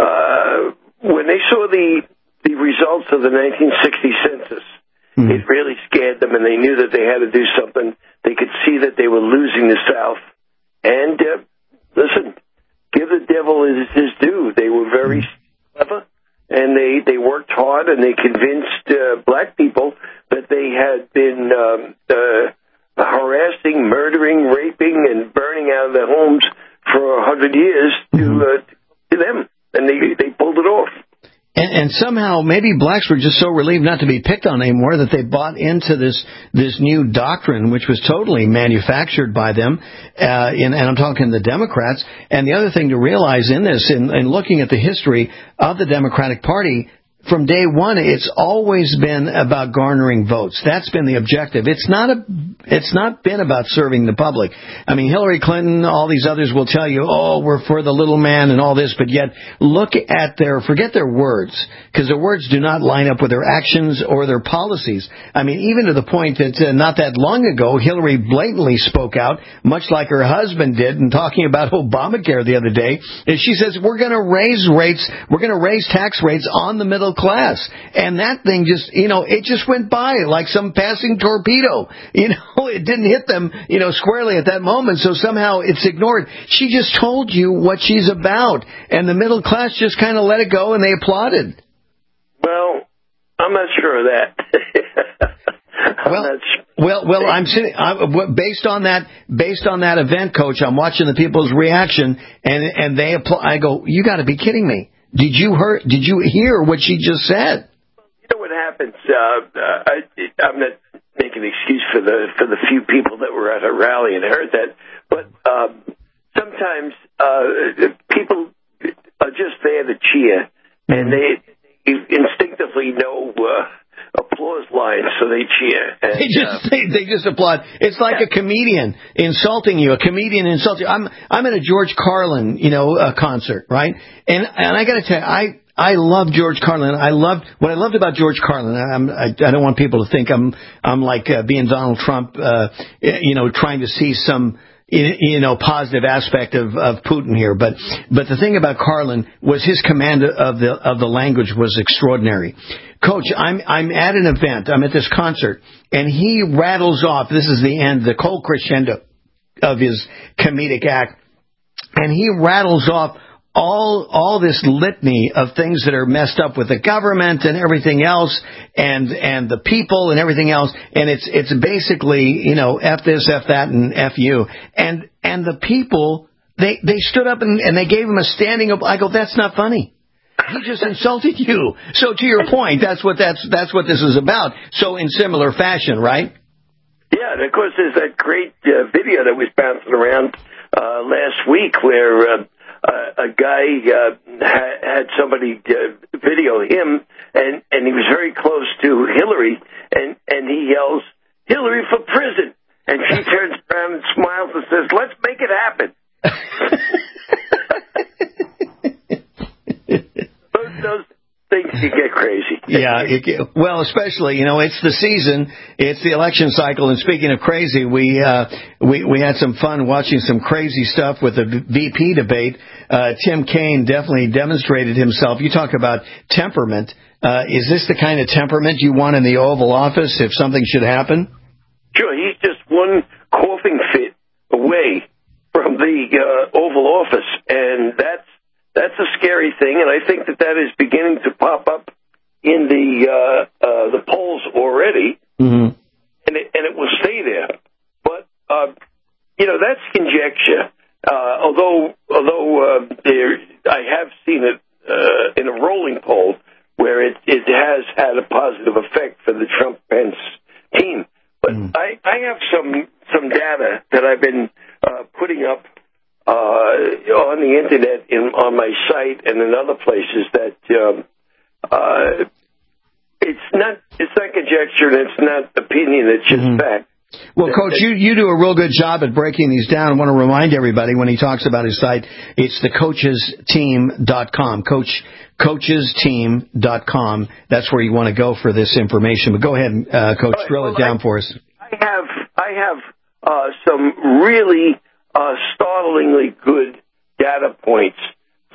uh, when they saw the the results of the nineteen sixty census, mm-hmm. it really scared them, and they knew that they had to do something. They could see that they were losing the South. And uh, listen, give the devil his, his due. They were very mm-hmm. clever, and they, they worked hard, and they convinced uh, black people that they had been um, uh, harassing, murdering, raping, and burning out of their homes for a hundred years to uh, to them, and they they pulled it off. And, and somehow, maybe blacks were just so relieved not to be picked on anymore that they bought into this this new doctrine, which was totally manufactured by them. Uh, in, and I'm talking the Democrats. And the other thing to realize in this, in, in looking at the history of the Democratic Party, from day one, it's always been about garnering votes. That's been the objective. It's not a, it's not been about serving the public. I mean, Hillary Clinton, all these others will tell you, oh, we're for the little man and all this, but yet look at their, forget their words, because their words do not line up with their actions or their policies. I mean, even to the point that uh, not that long ago, Hillary blatantly spoke out, much like her husband did, in talking about Obamacare the other day. And she says, we're going to raise rates, we're going to raise tax rates on the middle class. And that thing just, you know, it just went by like some passing torpedo. You know, it didn't hit them, you know, squarely at that moment, so somehow it's ignored. She just told you what she's about, and the middle class just kind of let it go, and they applauded. Well, I'm not sure of that. well, well, well, I'm sitting, I, based on that, based on that event, Coach, I'm watching the people's reaction, and, and they apply. I go, you got to be kidding me. Did you hear? Did you hear what she just said? You know what happens? Uh, uh, I, I'm not making an excuse for the for the few people that were at her rally and heard that, but um, sometimes uh, people are just there to cheer, and they, they instinctively know uh, applause lines, so they cheer. And, they just uh, they, they just applaud. It's like yeah. a comedian insulting you. A comedian insulting you. I'm I'm at a George Carlin, you know, uh, concert, right? And and I got to tell you, I I love George Carlin. I loved what I loved about George Carlin. I'm, I I don't want people to think I'm I'm like uh, being Donald Trump, uh, you know, trying to see some, you know, positive aspect of, of Putin here. But but the thing about Carlin was his command of the of the language was extraordinary. Coach, I'm I'm at an event. I'm at this concert, and he rattles off. This is the end, the cold crescendo of his comedic act, and he rattles off all all this litany of things that are messed up with the government and everything else, and and the people and everything else. And it's it's basically, you know, F this, F that, and F you. And and the people, they they stood up and, and they gave him a standing up. I go, that's not funny. He just insulted you. So to your point, that's what that's that's what this is about. So in similar fashion, right? Yeah, and of course there's that great uh, video that was bouncing around uh, last week where uh, uh, a guy uh, ha- had somebody uh, video him, and and he was very close to Hillary, and and he yells, "Hillary for prison!" And she turns around and smiles and says, "Let's make it happen." Those things can get crazy. Yeah, it, well, especially, you know, it's the season, it's the election cycle, and speaking of crazy, we uh, we we had some fun watching some crazy stuff with the V P debate. Uh, Tim Kaine definitely demonstrated himself. You talk about temperament. Uh, is this the kind of temperament you want in the Oval Office if something should happen? Sure, he's just one coughing fit away from the uh, Oval Office, and that's That's a scary thing, and I think that that is beginning to pop up in the uh, uh, the polls already, mm-hmm. and it, and it will stay there. But uh, you know, that's conjecture. Uh, although although uh, there, I have seen it uh, in a rolling poll where it, it has had a positive effect for the Trump-Pence team. But mm-hmm. I, I have some some data that I've been uh, putting up Uh, on the internet, in, on my site, and in other places that um, uh, it's not it's not conjecture and it's not opinion. It's just mm-hmm. fact. Well, Coach, you, you do a real good job at breaking these down. I want to remind everybody when he talks about his site, it's the coaches team dot com. Coach coaches team dot com. That's where you want to go for this information. But go ahead, uh, Coach, right, drill well, it down I, for us. I have I have uh, some really Uh, startlingly good data points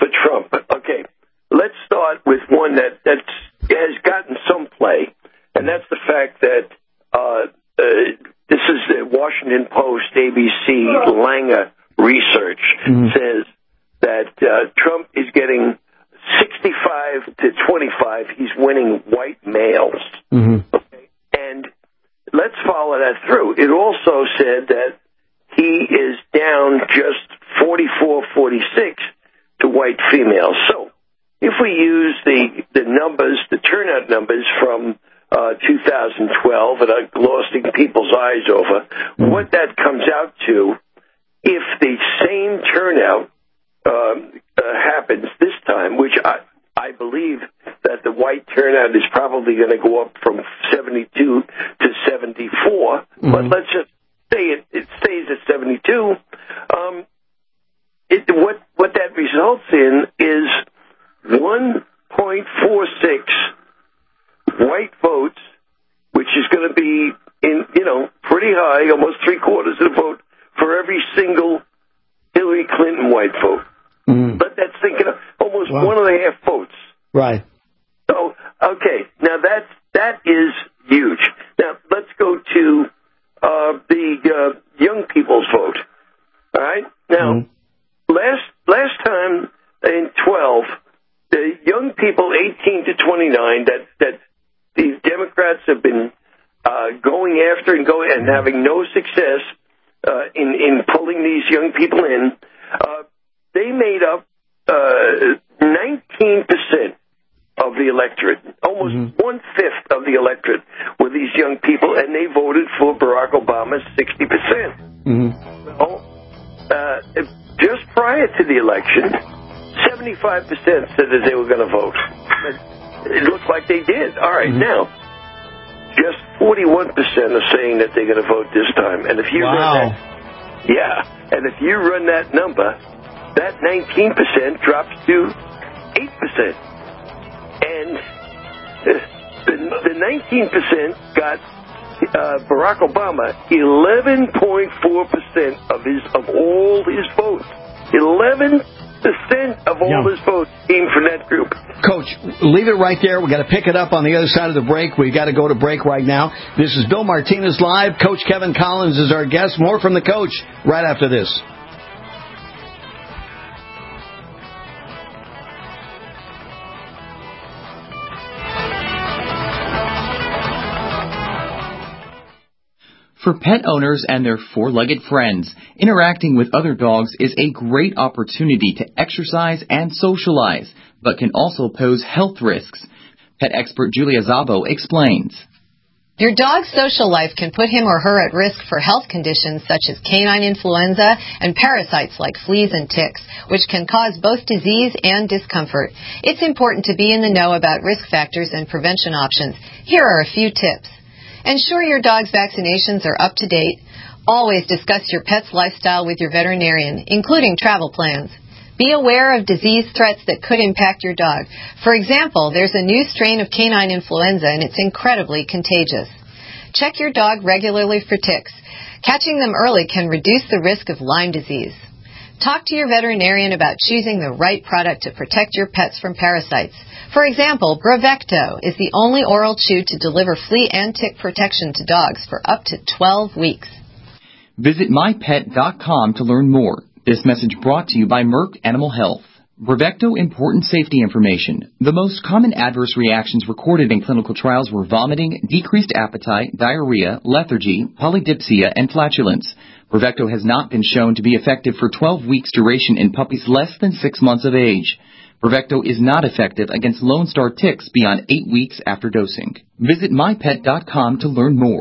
that uh, Trump is getting sixty-five to twenty-five. He's winning white males. Mm-hmm. Okay? And let's follow that through. It also said that he is down just forty-four forty-six to white females. So if we use the, the numbers, the turnout numbers from uh, two thousand twelve, and I'm glossing people's eyes over, mm-hmm. what that comes out to, if the same turnout um, uh, happens this time, which I, I believe that the white turnout is probably going to go up from seventy-two to seventy-four, mm-hmm. but let's just say it, it stays at seventy-two. Um, it, what what that results in is one point four six white votes, which is going to be in you know pretty high, almost three quarters of the vote for every single Hillary Clinton white vote. Mm. Let that sink in. Almost Wow. one and a half votes. Right. So, okay, now that's, that is huge. Now, let's go to uh, the uh, young people's vote. All right? Now, mm. last last time in twelve, the young people eighteen to twenty-nine that, that these Democrats have been uh, going after and going and having no success uh, in, in pulling these young people in, uh, they made up uh, nineteen percent of the electorate, almost mm-hmm. one-fifth of the electorate were these young people, and they voted for Barack Obama's sixty percent. Mm-hmm. So, uh, just prior to the election, seventy-five percent said that they were going to vote. It looked like they did. All right, mm-hmm. now, just forty-one percent are saying that they're going to vote this time. And if you wow. run that, yeah, and if you run that number, that nineteen percent drops to eight percent. And the, the nineteen percent got uh, Barack Obama eleven point four percent of his of all his votes. eleven percent of all yeah. his votes came from that group. Coach, leave it right there. We've got to pick it up on the other side of the break. We've got to go to break right now. This is Bill Martinez Live. Coach Kevin Collins is our guest. More from the coach right after this. For pet owners and their four-legged friends, interacting with other dogs is a great opportunity to exercise and socialize, but can also pose health risks. Pet expert Julia Szabo explains. Your dog's social life can put him or her at risk for health conditions such as canine influenza and parasites like fleas and ticks, which can cause both disease and discomfort. It's important to be in the know about risk factors and prevention options. Here are a few tips. Ensure your dog's vaccinations are up to date. Always discuss your pet's lifestyle with your veterinarian, including travel plans. Be aware of disease threats that could impact your dog. For example, there's a new strain of canine influenza and it's incredibly contagious. Check your dog regularly for ticks. Catching them early can reduce the risk of Lyme disease. Talk to your veterinarian about choosing the right product to protect your pets from parasites. For example, Bravecto is the only oral chew to deliver flea and tick protection to dogs for up to twelve weeks. Visit my pet dot com to learn more. This message brought to you by Merck Animal Health. Bravecto important safety information. The most common adverse reactions recorded in clinical trials were vomiting, decreased appetite, diarrhea, lethargy, polydipsia, and flatulence. Bravecto has not been shown to be effective for twelve weeks duration in puppies less than six months of age. Bravecto is not effective against Lone Star ticks beyond eight weeks after dosing. Visit my pet dot com to learn more.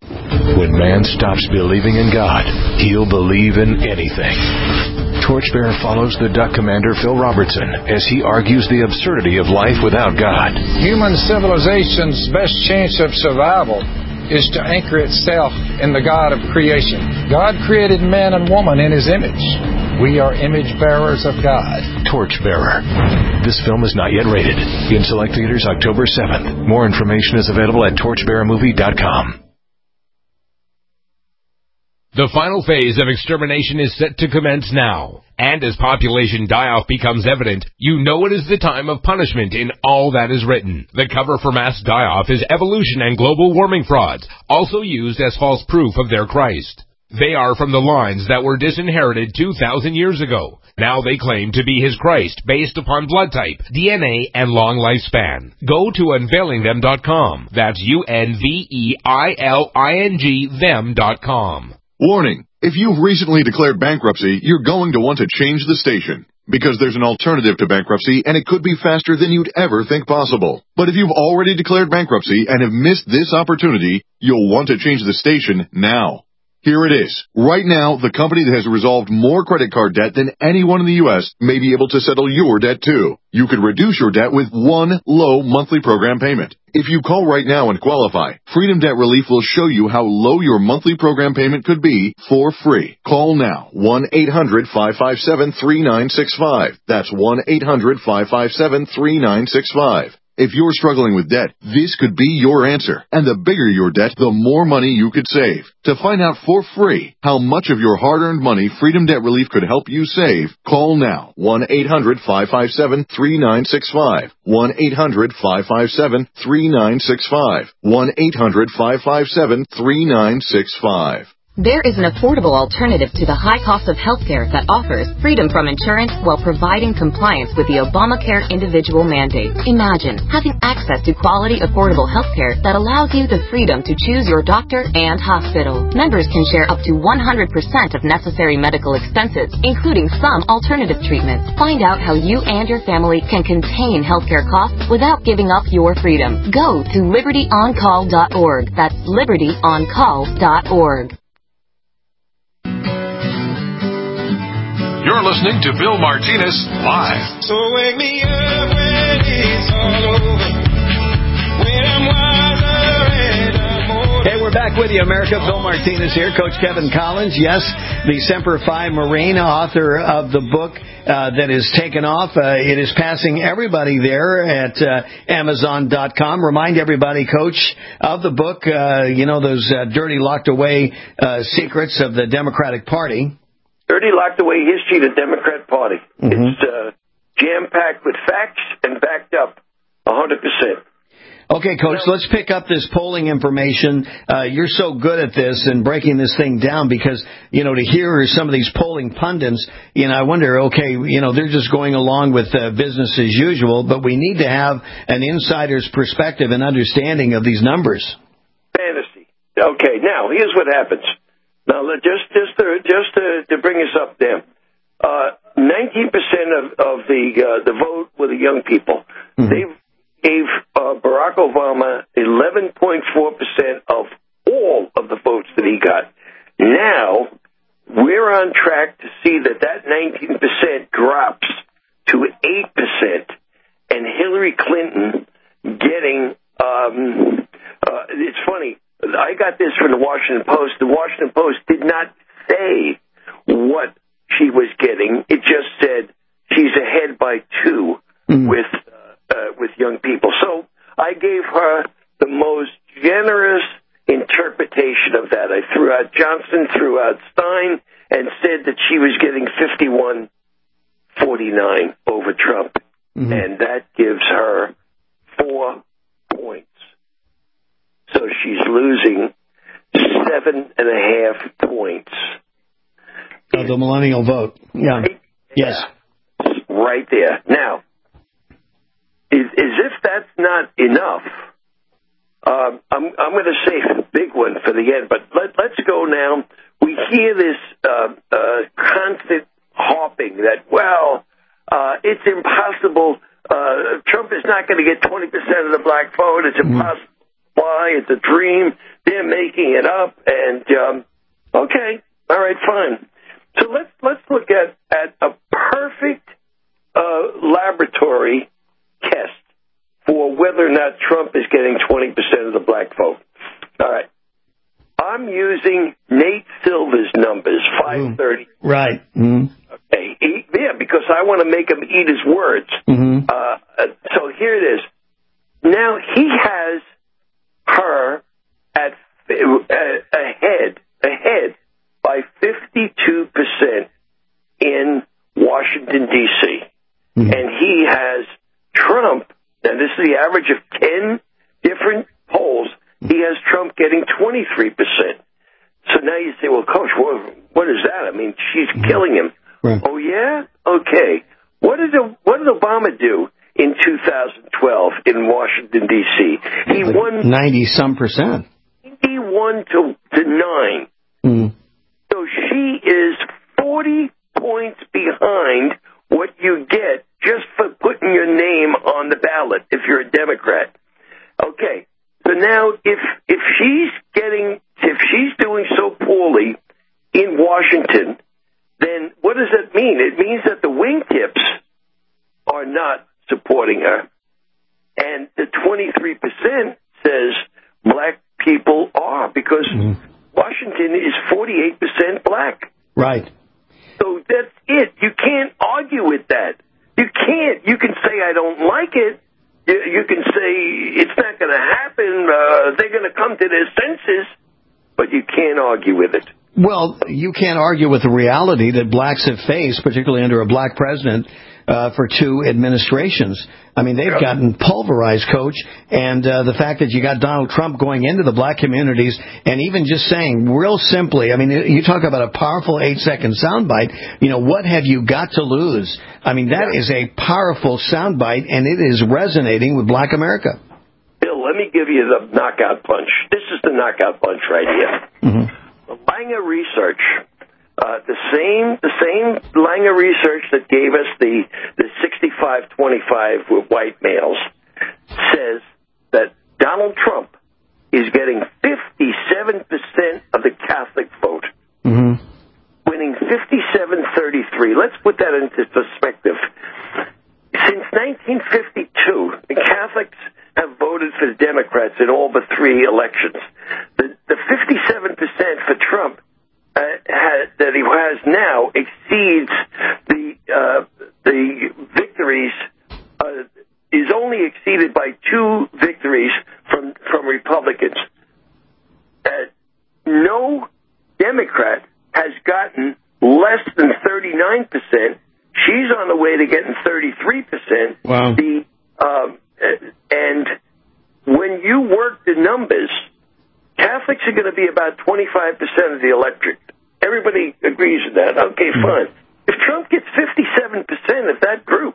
When man stops believing in God, he'll believe in anything. Torchbearer follows the Duck Commander Phil Robertson as he argues the absurdity of life without God. Human civilization's best chance of survival is to anchor itself in the God of creation. God created man and woman in His image. We are image bearers of God. Torchbearer. This film is not yet rated. In select theaters October seventh. More information is available at torchbearer movie dot com. The final phase of extermination is set to commence now. And as population die-off becomes evident, you know it is the time of punishment in all that is written. The cover for mass die-off is evolution and global warming frauds, also used as false proof of their Christ. They are from the lines that were disinherited two thousand years ago. Now they claim to be his Christ based upon blood type, D N A, and long lifespan. Go to unveiling them dot com. That's U N V E I L I N G them dot com. Warning. If you've recently declared bankruptcy, you're going to want to change the station. Because there's an alternative to bankruptcy, and it could be faster than you'd ever think possible. But if you've already declared bankruptcy and have missed this opportunity, you'll want to change the station now. Here it is. Right now, the company that has resolved more credit card debt than anyone in the U S may be able to settle your debt too. You could reduce your debt with one low monthly program payment. If you call right now and qualify, Freedom Debt Relief will show you how low your monthly program payment could be for free. Call now, one eight hundred five five seven three nine six five. That's one eight hundred five five seven three nine six five. If you're struggling with debt, this could be your answer. And the bigger your debt, the more money you could save. To find out for free how much of your hard-earned money Freedom Debt Relief could help you save, call now, one eight hundred five five seven three nine six five. one eight hundred five five seven three nine six five. one eight hundred five five seven three nine six five. There is an affordable alternative to the high cost of healthcare that offers freedom from insurance while providing compliance with the Obamacare individual mandate. Imagine having access to quality, affordable healthcare that allows you the freedom to choose your doctor and hospital. Members can share up to one hundred percent of necessary medical expenses, including some alternative treatments. Find out how you and your family can contain healthcare costs without giving up your freedom. Go to liberty on call dot org. That's liberty on call dot org. You're listening to Bill Martinez Live. So wake me up when it's all over. When I'm wiser and I'm older. Hey, we're back with you, America. Bill Martinez here. Coach Kevin Collins. Yes, the Semper Fi Marine, author of the book uh, that is taken off. Uh, it is passing everybody there at uh, amazon dot com. Remind everybody, Coach, of the book, uh, you know, those uh, dirty, locked away uh, secrets of the Democratic Party. Dirty Locked Away History of the Democrat Party. Mm-hmm. It's uh, jam-packed with facts and backed up one hundred percent. Okay, Coach, let's pick up this polling information. Uh, you're so good at this and breaking this thing down because, you know, to hear some of these polling pundits, you know, I wonder, okay, you know, they're just going along with uh, business as usual, but we need to have an insider's perspective and understanding of these numbers. Fantasy. Okay, now, here's what happens. Now, just just to, just to, to bring us up there, uh, nineteen percent of, of the uh, the vote were the young people. Mm-hmm. They gave uh, Barack Obama eleven point four percent of all of the votes that he got. Now, we're on track to see that that nineteen percent drops to eight percent, and Hillary Clinton getting, um, uh, it's funny, I got this from the Washington Post. The Washington Post did not say what she was getting. It just said she's ahead by two mm. with uh, uh, with young people. So I gave her the most generous interpretation of that. I threw out Johnson, threw out Stein, and said that she was getting fifty-one forty-nine over Trump. Mm-hmm. And that gives her four points. So she's losing seven and a half points. Of the millennial vote. Yeah. Right? Yes. Yeah. Right there. Now, as, as if that's not enough, um, I'm, I'm going to save a big one for the end, but let, let's go now. We hear this uh, uh, constant harping that, well, uh, it's impossible. Uh, Trump is not going to get twenty percent of the black vote. It's impossible. Why? It's a dream. They're making it up. And, um, okay, all right, fine. So let's let's look at, at a perfect uh, laboratory test for whether or not Trump is getting twenty percent of the black vote. All right. I'm using Nate Silver's numbers, five thirty. Mm. Right. Mm. Okay. He, yeah, because I want to make him eat his words. Mm-hmm. Uh, so here it is. Now, he has her at uh, ahead ahead by fifty-two percent in Washington, D C Mm-hmm. And he has Trump, and this is the average of ten different polls, he has Trump getting twenty-three percent. so now you say, well, Coach, what, what is that? I mean, she's Mm-hmm. killing him. Right. Oh, yeah? Okay. What did, what did Obama do in two thousand twelve in Washington, D C? He like won ninety-some percent. eighty-one to, to nine. Mm. So she is forty points behind what you get just for putting your name on the ballot if you're a Democrat. Okay, so now if if she's getting if she's doing so poorly in Washington, then what does that mean? It means that the wingtips are not supporting her, and the twenty-three percent says black people are, because mm. Washington is forty-eight percent black. Right. So that's it. You can't argue with that. You can't. You can say, I don't like it. You, you can say, it's not going to happen. Uh, they're going to come to their senses. But you can't argue with it. Well, you can't argue with the reality that blacks have faced, particularly under a black president, uh, for two administrations. I mean, they've gotten pulverized, Coach, and uh, the fact that you got Donald Trump going into the black communities and even just saying real simply, I mean, you talk about a powerful eight-second soundbite, you know, what have you got to lose? I mean, that is a powerful soundbite, and it is resonating with black America. Bill, let me give you the knockout punch. This is the knockout punch right here. Mm-hmm. The Langer research, uh, the same the same Langer research that gave us the, the sixty-five twenty-five with white males, says that Donald Trump is getting fifty-seven percent of the Catholic vote, mm-hmm. winning fifty-seven thirty-three. Let's put that into perspective. Since nineteen fifty-two, the Catholics have voted for the Democrats in all but three elections. The, the fifty-seven percent for Trump uh, has, that he has now exceeds the uh, the victories, uh, is only exceeded by two victories from, from Republicans. Uh, no Democrat has gotten less than thirty-nine percent. She's on the way to getting thirty-three percent. Wow. The, um, and when you work the numbers, Catholics are going to be about twenty-five percent of the electorate. Everybody agrees with that. Okay, fine. If Trump gets fifty-seven percent of that group,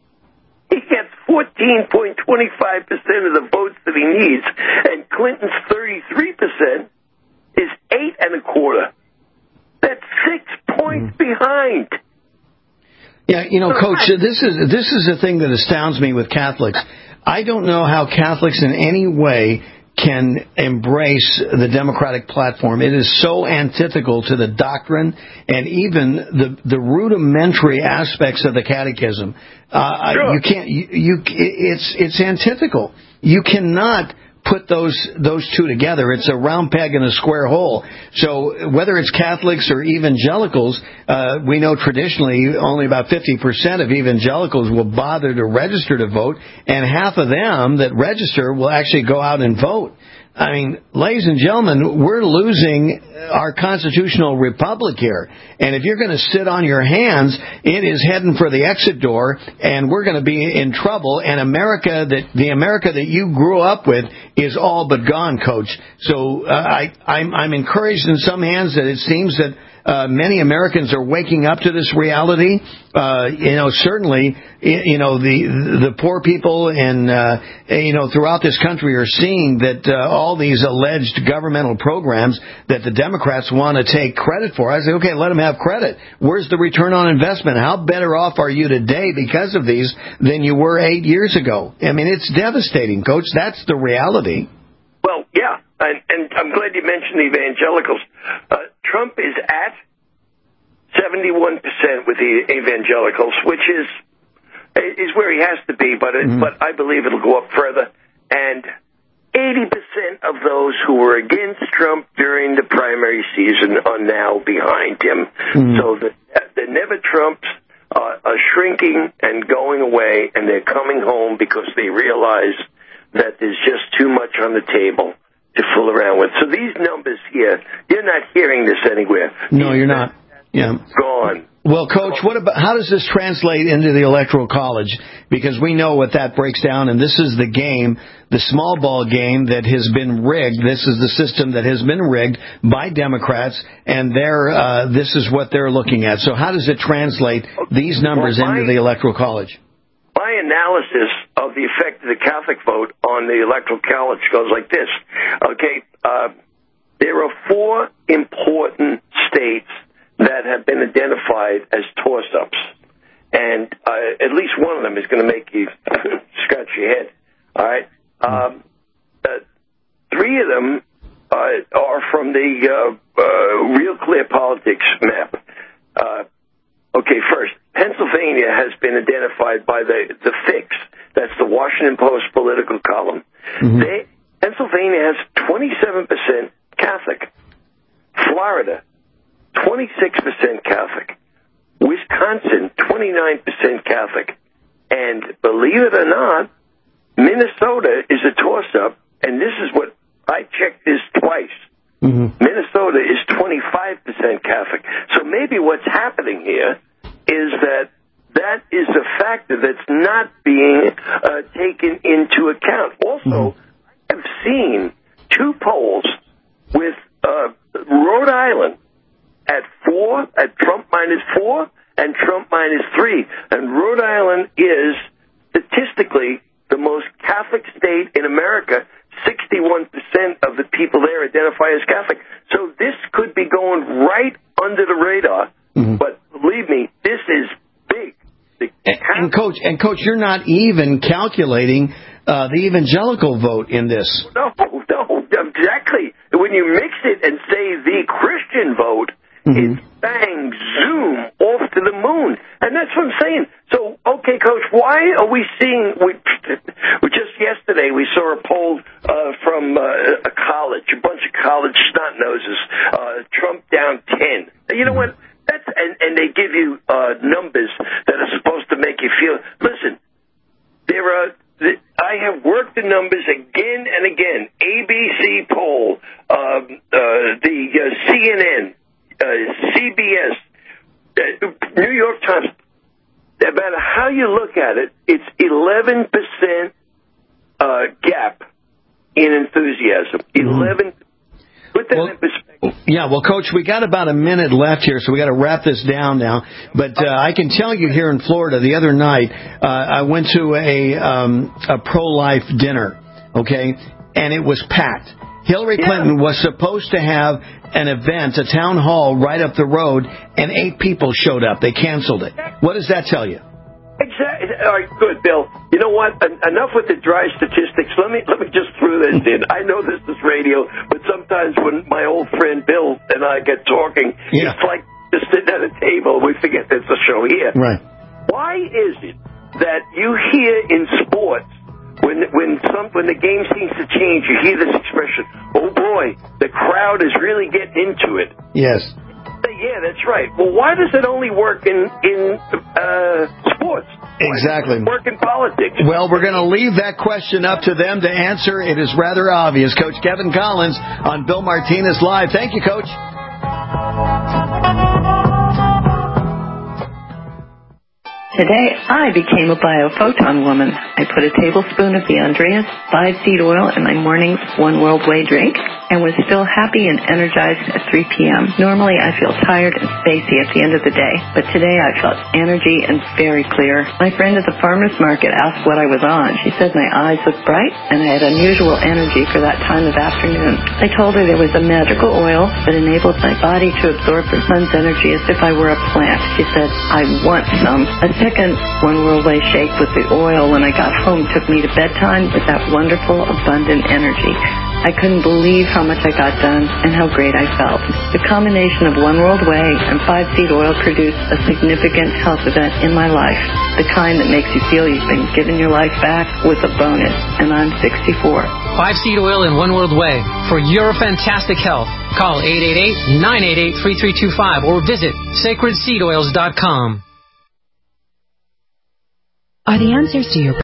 he gets fourteen point two five percent of the votes that he needs, and Clinton's thirty-three percent is eight and a quarter. That's six points behind. Yeah, you know, Coach, this is this is the thing that astounds me with Catholics. I don't know how Catholics in any way can embrace the Democratic platform. It is so antithetical to the doctrine and even the the rudimentary aspects of the catechism. Uh, sure. You can't. You, you it's it's antithetical. You cannot put those those two together. It's a round peg in a square hole. So whether it's Catholics or evangelicals, uh, we know traditionally only about fifty percent of evangelicals will bother to register to vote, and half of them that register will actually go out and vote. I mean, ladies and gentlemen, we're losing our constitutional republic here. And if you're going to sit on your hands, it is heading for the exit door, and we're going to be in trouble. And America, that the America that you grew up with, is all but gone, Coach. So uh, I, I'm, I'm encouraged in some hands that it seems that Uh, many Americans are waking up to this reality. Uh, you know, certainly, you know, the the poor people and, uh, you know, throughout this country are seeing that uh, all these alleged governmental programs that the Democrats want to take credit for. I say, okay, let them have credit. Where's the return on investment? How better off are you today because of these than you were eight years ago? I mean, it's devastating, Coach. That's the reality. Well, yeah, and, and I'm glad you mentioned the evangelicals. Uh, Trump is at seventy-one percent with the evangelicals, which is is where he has to be, but it, mm-hmm. but I believe it'll go up further. And eighty percent of those who were against Trump during the primary season are now behind him. Mm-hmm. So the, the never Trumps uh, are shrinking and going away, and they're coming home because they realize that there's just too much on the table to fool around with. So these numbers here, you're not hearing this anywhere. No, you're not. Yeah. Gone. Well, Coach, what about how does this translate into the Electoral College? Because we know what that breaks down, and this is the game, the small ball game that has been rigged. This is the system that has been rigged by Democrats, and they're, uh, this is what they're looking at. So how does it translate these numbers well, my, into the Electoral College? My analysis of the effect of the Catholic vote on the Electoral College goes like this. Okay, uh, there are four important states that have been identified as toss-ups. And uh, at least one of them is going to make you scratch your head. All right? Um, uh, three of them uh, are from the uh, uh, Real Clear Politics map. Uh, okay, first, Pennsylvania has been identified by the, the Fix. That's the Washington Post political column. Mm-hmm. They, Pennsylvania has twenty-seven percent Catholic. Florida, twenty-six percent Catholic. Wisconsin, twenty-nine percent Catholic. And believe it or not, Minnesota is a toss-up, and this is what, I checked this twice. Mm-hmm. Minnesota is twenty-five percent Catholic. So maybe what's happening here is that that is a factor that's not being uh, taken into account. Also, mm-hmm. I've seen two polls with uh, Rhode Island at four, at Trump minus four, and Trump minus three. And Rhode Island is statistically the most Catholic state in America. sixty-one percent of the people there identify as Catholic. So this could be going right under the radar. Mm-hmm. But believe me, this is big. And, and coach, and coach, you're not even calculating uh, the evangelical vote in this. No, no, exactly. When you mix it and say the Christian vote, mm-hmm. it's bang, zoom, off to the moon. And that's what I'm saying. So, okay, Coach, why are we seeing, we, just yesterday we saw a poll uh, from uh, a college, a bunch of college snot-noses, uh, Trump down ten. You know what? That's, and, and they give you uh, numbers that are supposed to make you feel, listen, there are, I have worked the numbers again and again. A B C poll, um, uh, the uh, C N N, uh, C B S, uh, New York Times. No matter how you look at it, it's eleven percent uh, gap in enthusiasm. eleven. Put that well, in perspective. Yeah, well, Coach, we got about a minute left here, so we got to wrap this down now. But uh, I can tell you here in Florida, the other night, uh, I went to a um, a pro-life dinner, okay, and it was packed. Hillary yeah. Clinton was supposed to have an event, a town hall right up the road, and eight people showed up. They canceled it. What does that tell you? Exactly. All right, good, Bill. You know what? En- enough with the dry statistics. Let me let me just throw this in. I know this is radio, but sometimes when my old friend Bill and I get talking, yeah. it's like just sitting at a table. We forget there's a show here. Right. Why is it that you hear in sports when when some when the game seems to change, you hear this expression, "Oh boy, the crowd is really getting into it." Yes. Yeah, that's right. Well, why does it only work in in uh, sports? Exactly. Why does it work in politics? Well, we're going to leave that question up to them to answer. It is rather obvious. Coach Kevin Collins on Bill Martinez Live. Thank you, Coach. Today, I became a biophoton woman. I put a tablespoon of the Andreas five seed oil in my morning's One World Way drink and was still happy and energized at three p.m. Normally, I feel tired and spacey at the end of the day, but today I felt energy and very clear. My friend at the farmer's market asked what I was on. She said my eyes looked bright and I had unusual energy for that time of afternoon. I told her there was a magical oil that enabled my body to absorb the sun's energy as if I were a plant. She said, I want some. A second One World Way shake with the oil when I got home took me to bedtime with that wonderful, abundant energy. I couldn't believe how much I got done and how great I felt. The combination of One World Way and five seed oil produced a significant health event in my life, the kind that makes you feel you've been given your life back with a bonus, and I'm sixty-four. five seed oil and One World Way. For your fantastic health, call eight eight eight, nine eight eight, three three two five or visit sacred seed oils dot com. Are the answers to your